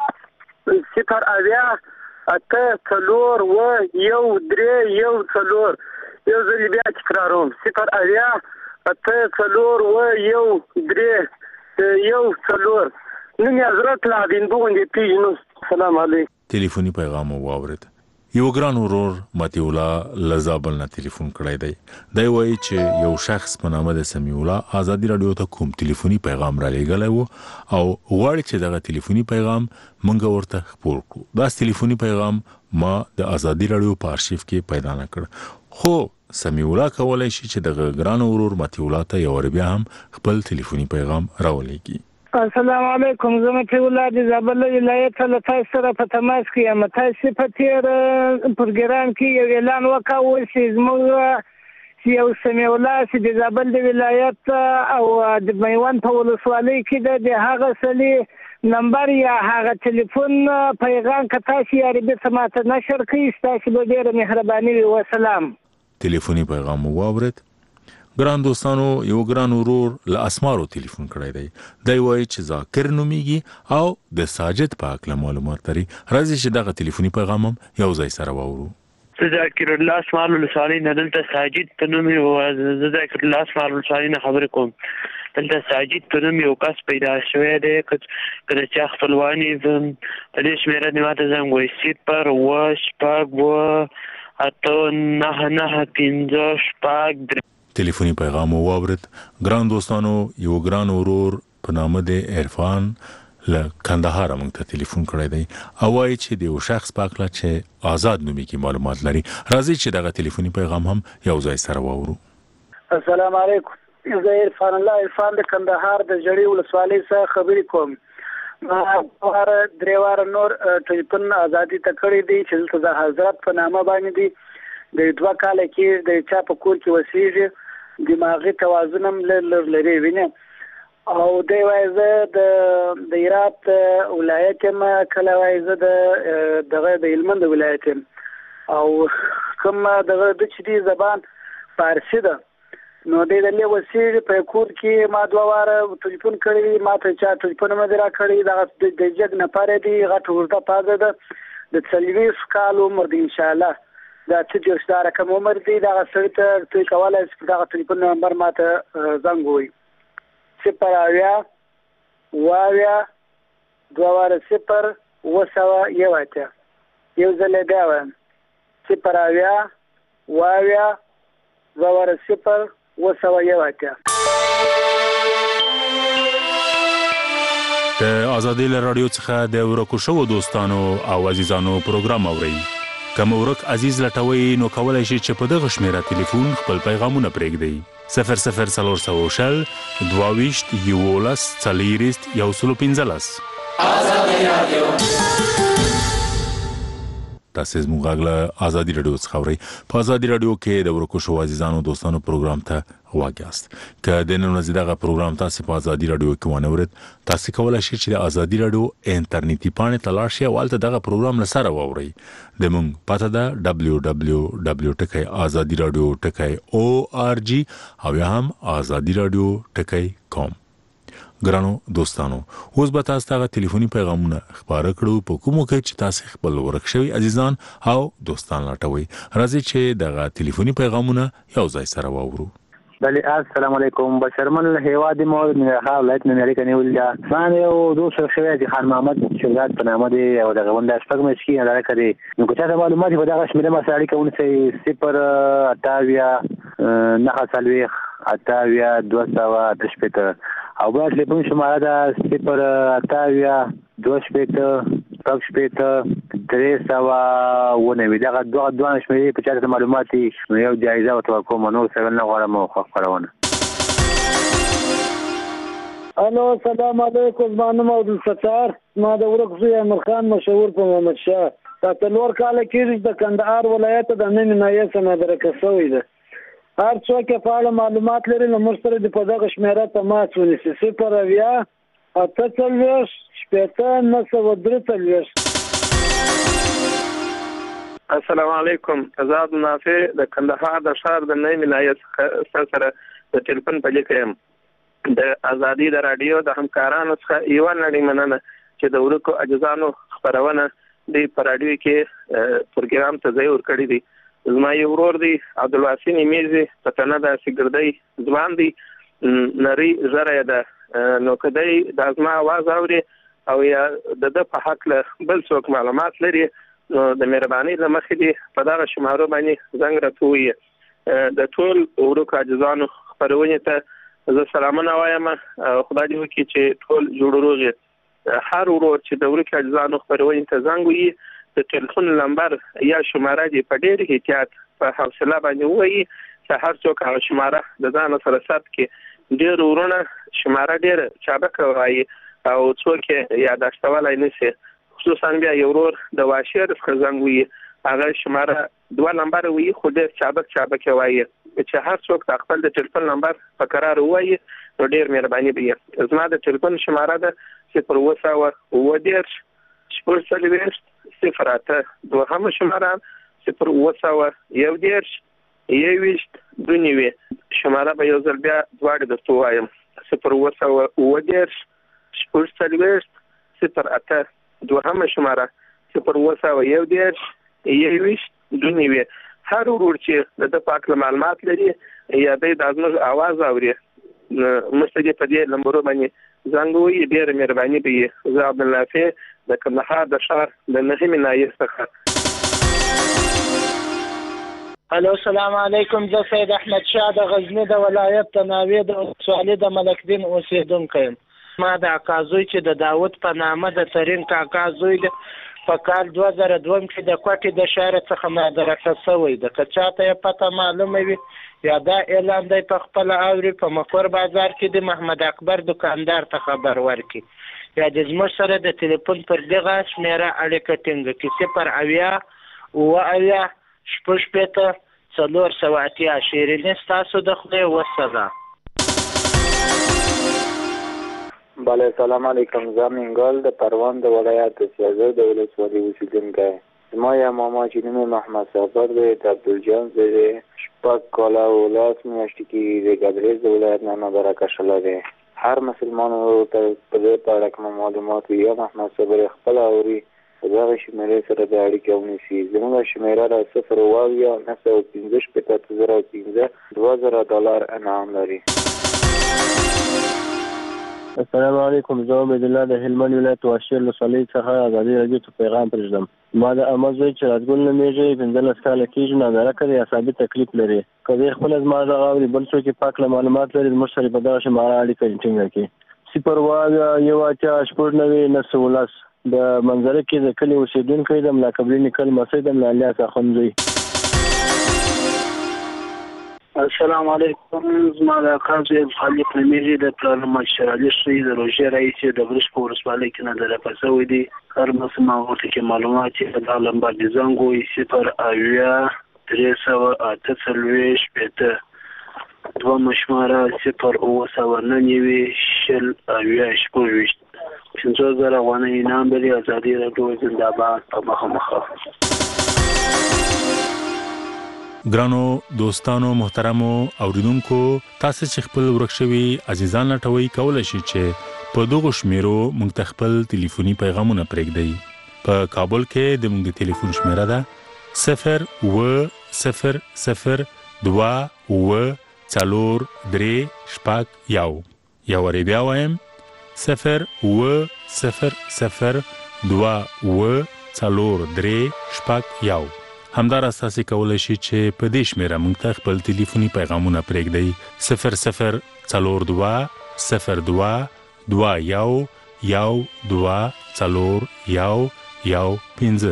[SPEAKER 1] 0 8 4 1 3 1 4. یو ځل بیا تکراروم 0 8 4 1 3 1 4. نن حضرت لا دین بوندې پیژنو. سلام علیکم.
[SPEAKER 18] ټلیفوني پیغام واورید. یو ګران ورور متي الله لزابل نه ټلیفون کړی دی دا وایي چې یو شخص په نامه د سمیع الله آزادي رادیو ته کوم ټلیفوني پیغام را لېږلی و او غواړي چې دغه ټلیفوني پیغام مونږ ورته خپور کړو دا ټلیفوني پیغام ما د آزادي رادیو په آرشیف کې پیدا نه کړ خو سمیع الله کولای شي چې دغه ګران ورور متي الله ته یو بیا هم خپل ټلیفوني پیغام راولېږي.
[SPEAKER 13] السلام علیکم زما ته ولادت زابل ولایت له تاسو سره په تماس کې یم. تاسو په تیر پروګرام کې یو اعلان وکاو چې زموږ یو سمیع الله چې د زابل ولایت او د میوند په ولسوالۍ کې د هغه سړي نمبر یا هغه ټلیفون پیغام که تاسو یې عربي سماعت نشر کړئ تاسو به ډېره مهرباني وي. وسلام.
[SPEAKER 18] ټلیفوني پیغام واورید. ګران دوستانو یو ګران ورور له اسمارو ټلیفون کړی دی دی وایي چې ذاکر نومیږي او د ساجد په اړه معلومات لري. راځي چې دغه ټلیفوني پیغام هم یو ځای سره واورو.
[SPEAKER 20] ذاکر الله اسمار ولسوالۍ نه دلته ساجد په نوم یو ذاکر الله اسمار ولسوالۍ نه خبرې کوم. دلته ساجد په نوم یو کس پیدا شوی دی که د چا خپلواني زم په دې شمېره دې ماته زنګ وایي 0
[SPEAKER 18] ټلیفوني پیغام واورید. ګران دوستانو یو ګران ورور په نامه د عرفان له کندهار موږ ته ټلیفون کړی دی او وایي چې د یو شخص په اړه چې آزاد نومیږي معلومات لري. راځي چې دغه ټلیفوني پیغام هم یو ځای سره واورو.
[SPEAKER 21] السلام علیکم. زه عرفان د کندهار د جړی ولسوالۍ څخه خبرې کوم. ما دریوار نور ټلیفون آزادي ته کړی دی چې دلته د حضرت په نامه باندې دی د 2 کال کې د چا په کور کې وسیږي دماغي توازن هم لري وینه او دی وایي زه د هرات ولایت ما کله وایي زه دغه د هلمند ولایت او کوم دغه د چدي زبان فارسی ده نو د دې وسیږي په کور کې ما 2 واره ټلیفون کړی ما ته چا ټلیفون مې را کړی دا د جګ نه پاره دی غټ ورته پازه ده د 40 کال عمر دی ان شاء الله دا چې د اشاره کوم عمر دی دا سړی ته کولای شي دا ټلیفون نمبر ماته زنګ وي 0 واویا 2 واره 0 وسوا یواته یو ځل دا و 0 واویا 2 واره 0 وسوا یواته.
[SPEAKER 18] د آزادي رادیو څخه د ورکو شو دوستانو او عزیزانو پروګرام اورئ. کوم ورک عزیز لټوي نو کولای شي چې په دغه شمیره ټلیفون خپل پیغامونه پرېږدئ 00300 22 11 40 115. آزادي رادیو تاسو زموږ غږ آزادي رادیو څخه اورئ. په آزادي رادیو کې د ورکو شو عزیزانو دوستانو پروګرام ته واګیاست. که د نن ورځې دغه پروګرام تاسو په آزادي رادیو کې ونه اورئ تاسو کولای شئ چې د آزادي رادیو انټرنیټي پاڼې ته لاړ شئ او هلته دغه پروګرام له سره واورئ. زموږ پته ده www.azadiradio.org او یا هم azadiradio.com. ګرانو دوستانو اوس به تاسو ته ټلیفوني پیغامونه خبره کړو په کومو کې چې تاسو خپل ورک شوی عزیزان او دوستان لټوي. راځي چې دغه ټلیفوني پیغامونه یو ځای سره واورو.
[SPEAKER 22] بله السلام علیکم. بشرمن هیواد مو ننګرهار ولایت نه لري کنه ولیا مان یو دوست شوی چې خان محمد شجاعت په نامه دی او دغه ونده شپږ مشکی نه راکړي نو که تاسو معلومات په دغه شمیره ما سره کوم چې 0 نه خالوي اتاویا 200 او بل ټلیفون شماره ده 0 2 390 دغه دوه شمیرې په چاته معلومات نو یو جایزه او توقع منو سره نه غواړم خو خبرونه.
[SPEAKER 26] الو السلام علیکم زما عبد الستار ما د ورکزو امیر خان مشهور په محمد شاه په تلور کال کې د کندهار ولایت د نن نایې سم درکه شوې ده. هر څوک په اړه معلومات لري نو مرسته د په دغه شمیره ته مات ونیسي 0 اتلوش شپېته 933.
[SPEAKER 3] السلام علیکم. آزاد نافع د کندهار د شهر د نیم ولایت سره د ټلیفون په لیکه يم. د آزادي د رادیو د همکارانو څخه یو نړۍ مننه چې د ورکو اجزانو خبرونه د رادیو کې پروګرام ته ځای ورکړی دی. زما یو ورور دی عبدالواسي نیمیزي پتنه د سګردۍ ځوان دی نری زره ده نو کدی د ازما आवाज اوري او یا د په حق له بل څوک معلومات لري
[SPEAKER 1] نو د مهرباني لمخې دي په دغه شمارو باندې زنګ راکوي د ټول ورکو عاجزانو خبرونه ته زه سلامونه وایم خدای دې وکړي چې ټول جوړ روغ هر ورور چې د ورکو عاجزانو خبرونه ته زنګ وي د ټلیفون نمبر یا شماره دې په ډېر احتیاط په حوصله باندې وایي چې هر څوک هغه شماره د ځان سره ثبت کړي ډېر ورونه شماره ډېر چابکه وایي او څوک یاداشتولای نشي خصوصا بیا یو ورور د واشر څخه زنګ وي هغه شماره 2 نمبر وي خو ډېر چابک وایي چې هر څوک د خپل د ټلیفون نمبر په قرار وایي نو ډېر مهرباني به زما د ټلیفون شماره ده 0 شپږ 08 دوهم شماره 0 21 شماره به یو ځل بیا دواړه درته وایم 0 شپږ 08 دوهم شماره 0 هر ورور چې د پاک معلومات لري یا د ازمر आवाज اوري مستدی په دې نمبر باندې زنګ وي ډېر مهرباني به زه عبد الله د کندهار د شهر د نهم نایب څخه
[SPEAKER 4] الو السلام علیکم زه سید احمد شاه د غزنی د ولایت تناوی د سوالي د ملک دین اوسیدونکو یم ما د اکازوی چې د داوود په نامه د ترین کاکا زوی د په کال 2002 کې د کوټې د شهر څخه مدرسه شوی د کچاته پته معلومه وي یا دا اعلان دی په خپل اوري په مکور بازار کې د محمد اکبر دکاندار ته خبر ورکي یا د زموږ سره د ټلیفون پر دغه شمیره اړیکه ټینګه کې 0 او اویا شپږ پته 480 شیرینې تاسو د خدای وسه
[SPEAKER 5] بله سلام علیکم زمینگال د پروان د ولایت سیازه د ولسوالی اوسیدونکی ما یا ماما چې نوم محمد صابر دی د عبدالجان دی شپږ کاله او لاس میاشتې کې د ګدریز د ولایت نه مبارکه شوی دی هر مسلمان ته په دې اړه کوم معلومات یا محمد صابر خپل اوري دغه شمیرې سره د اړیکې ونیسي زموږ شمیره را 0 $2015 انعام لري
[SPEAKER 7] السلام علیکم زه عبد الله د هلمند ولایت واشیر لسالۍ څخه ازادي راډیو ته پیغام پرېږدم ما د امازوی چې راتګون نه میږي 15 کاله کېږي نظر کوي عصبي تکلیف لري کله خپل زما د غاوري بل څوک پاک له معلومات لري مشر په دغه شماره اړیکه ټینګه کوي 0 یو اچا شپږ نوي نسولس د منظره کې د کلی اوسیدونکو د ملاقبلین کل مسجد ملالیه څخه
[SPEAKER 10] السلام علیکم زما د قاضي خالق نمیری د پلان مشرالي شي د روژه رئیس د برش په ورسپالۍ کې نه درپسوي دي هر مسما ورته کې معلومات د عالم باندې زنګوي 0 8 2 مشماره 0 شل اویا شپږ 50,000 افغانۍ انعام لري ازادي راډیو زنده‌باد په مخه
[SPEAKER 18] ګرانو دوستانو محترمو اوریدونکو تاسو چې خپل ورکشوي عزیزان لټوي کولای شئ چې په دغه شمیرو موږ خپل ټلیفوني پیغامونه پرېږدئ په کابل کې د موږ ټلیفون شمیره ده 0 یا ور بیا وایم 0 همدار اساسي کولای شي چې په دې شمیره موږ ته خپل ټلیفوني پیغامونه پرېږدئ 00221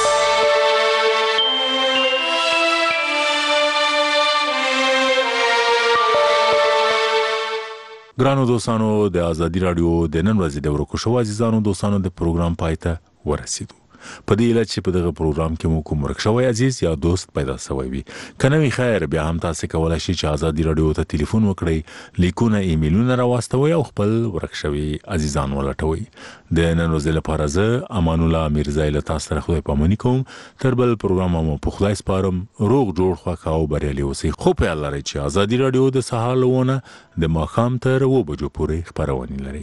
[SPEAKER 18] ګرانو دوستانو د ازادي رادیو د نن ورځې د ورکو شو عزیزانو دوستانو د پروګرام پایته ورسېدو په دې لږ چې په دغه پروګرام کې مو کوم ورکشوي عزیز یا دوست پیدا شوی وي کنه خیر بیا هم تاسو کولای شئ چې ازادي رادیو ته ټلیفون وکړئ لیکونه ایمیلونه راوستوي او خپل ورکشوي عزیزان ولټوي د نن ورځې لپاره زه امان الله میرزا له تاسو سره خدای پامنی کوم تر بل پروګرام مو په خدای سپارم روغ جوړ خوښ او بریالي اوسئ خو په الله لري چې ازادي رادیو د سهار لونه د ماښام تر 2 بجو پورې خبرونه لري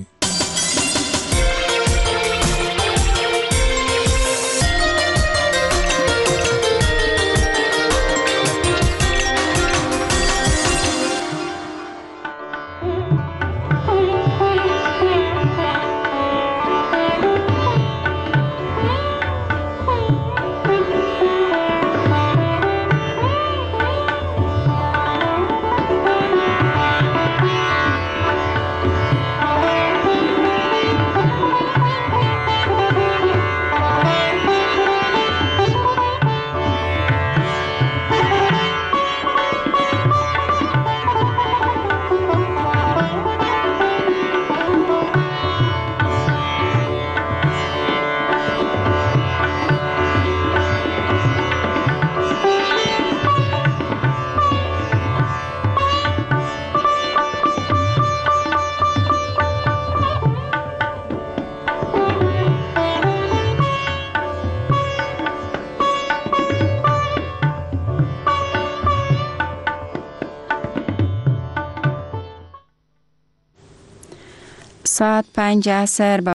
[SPEAKER 8] ساعت 5 عصر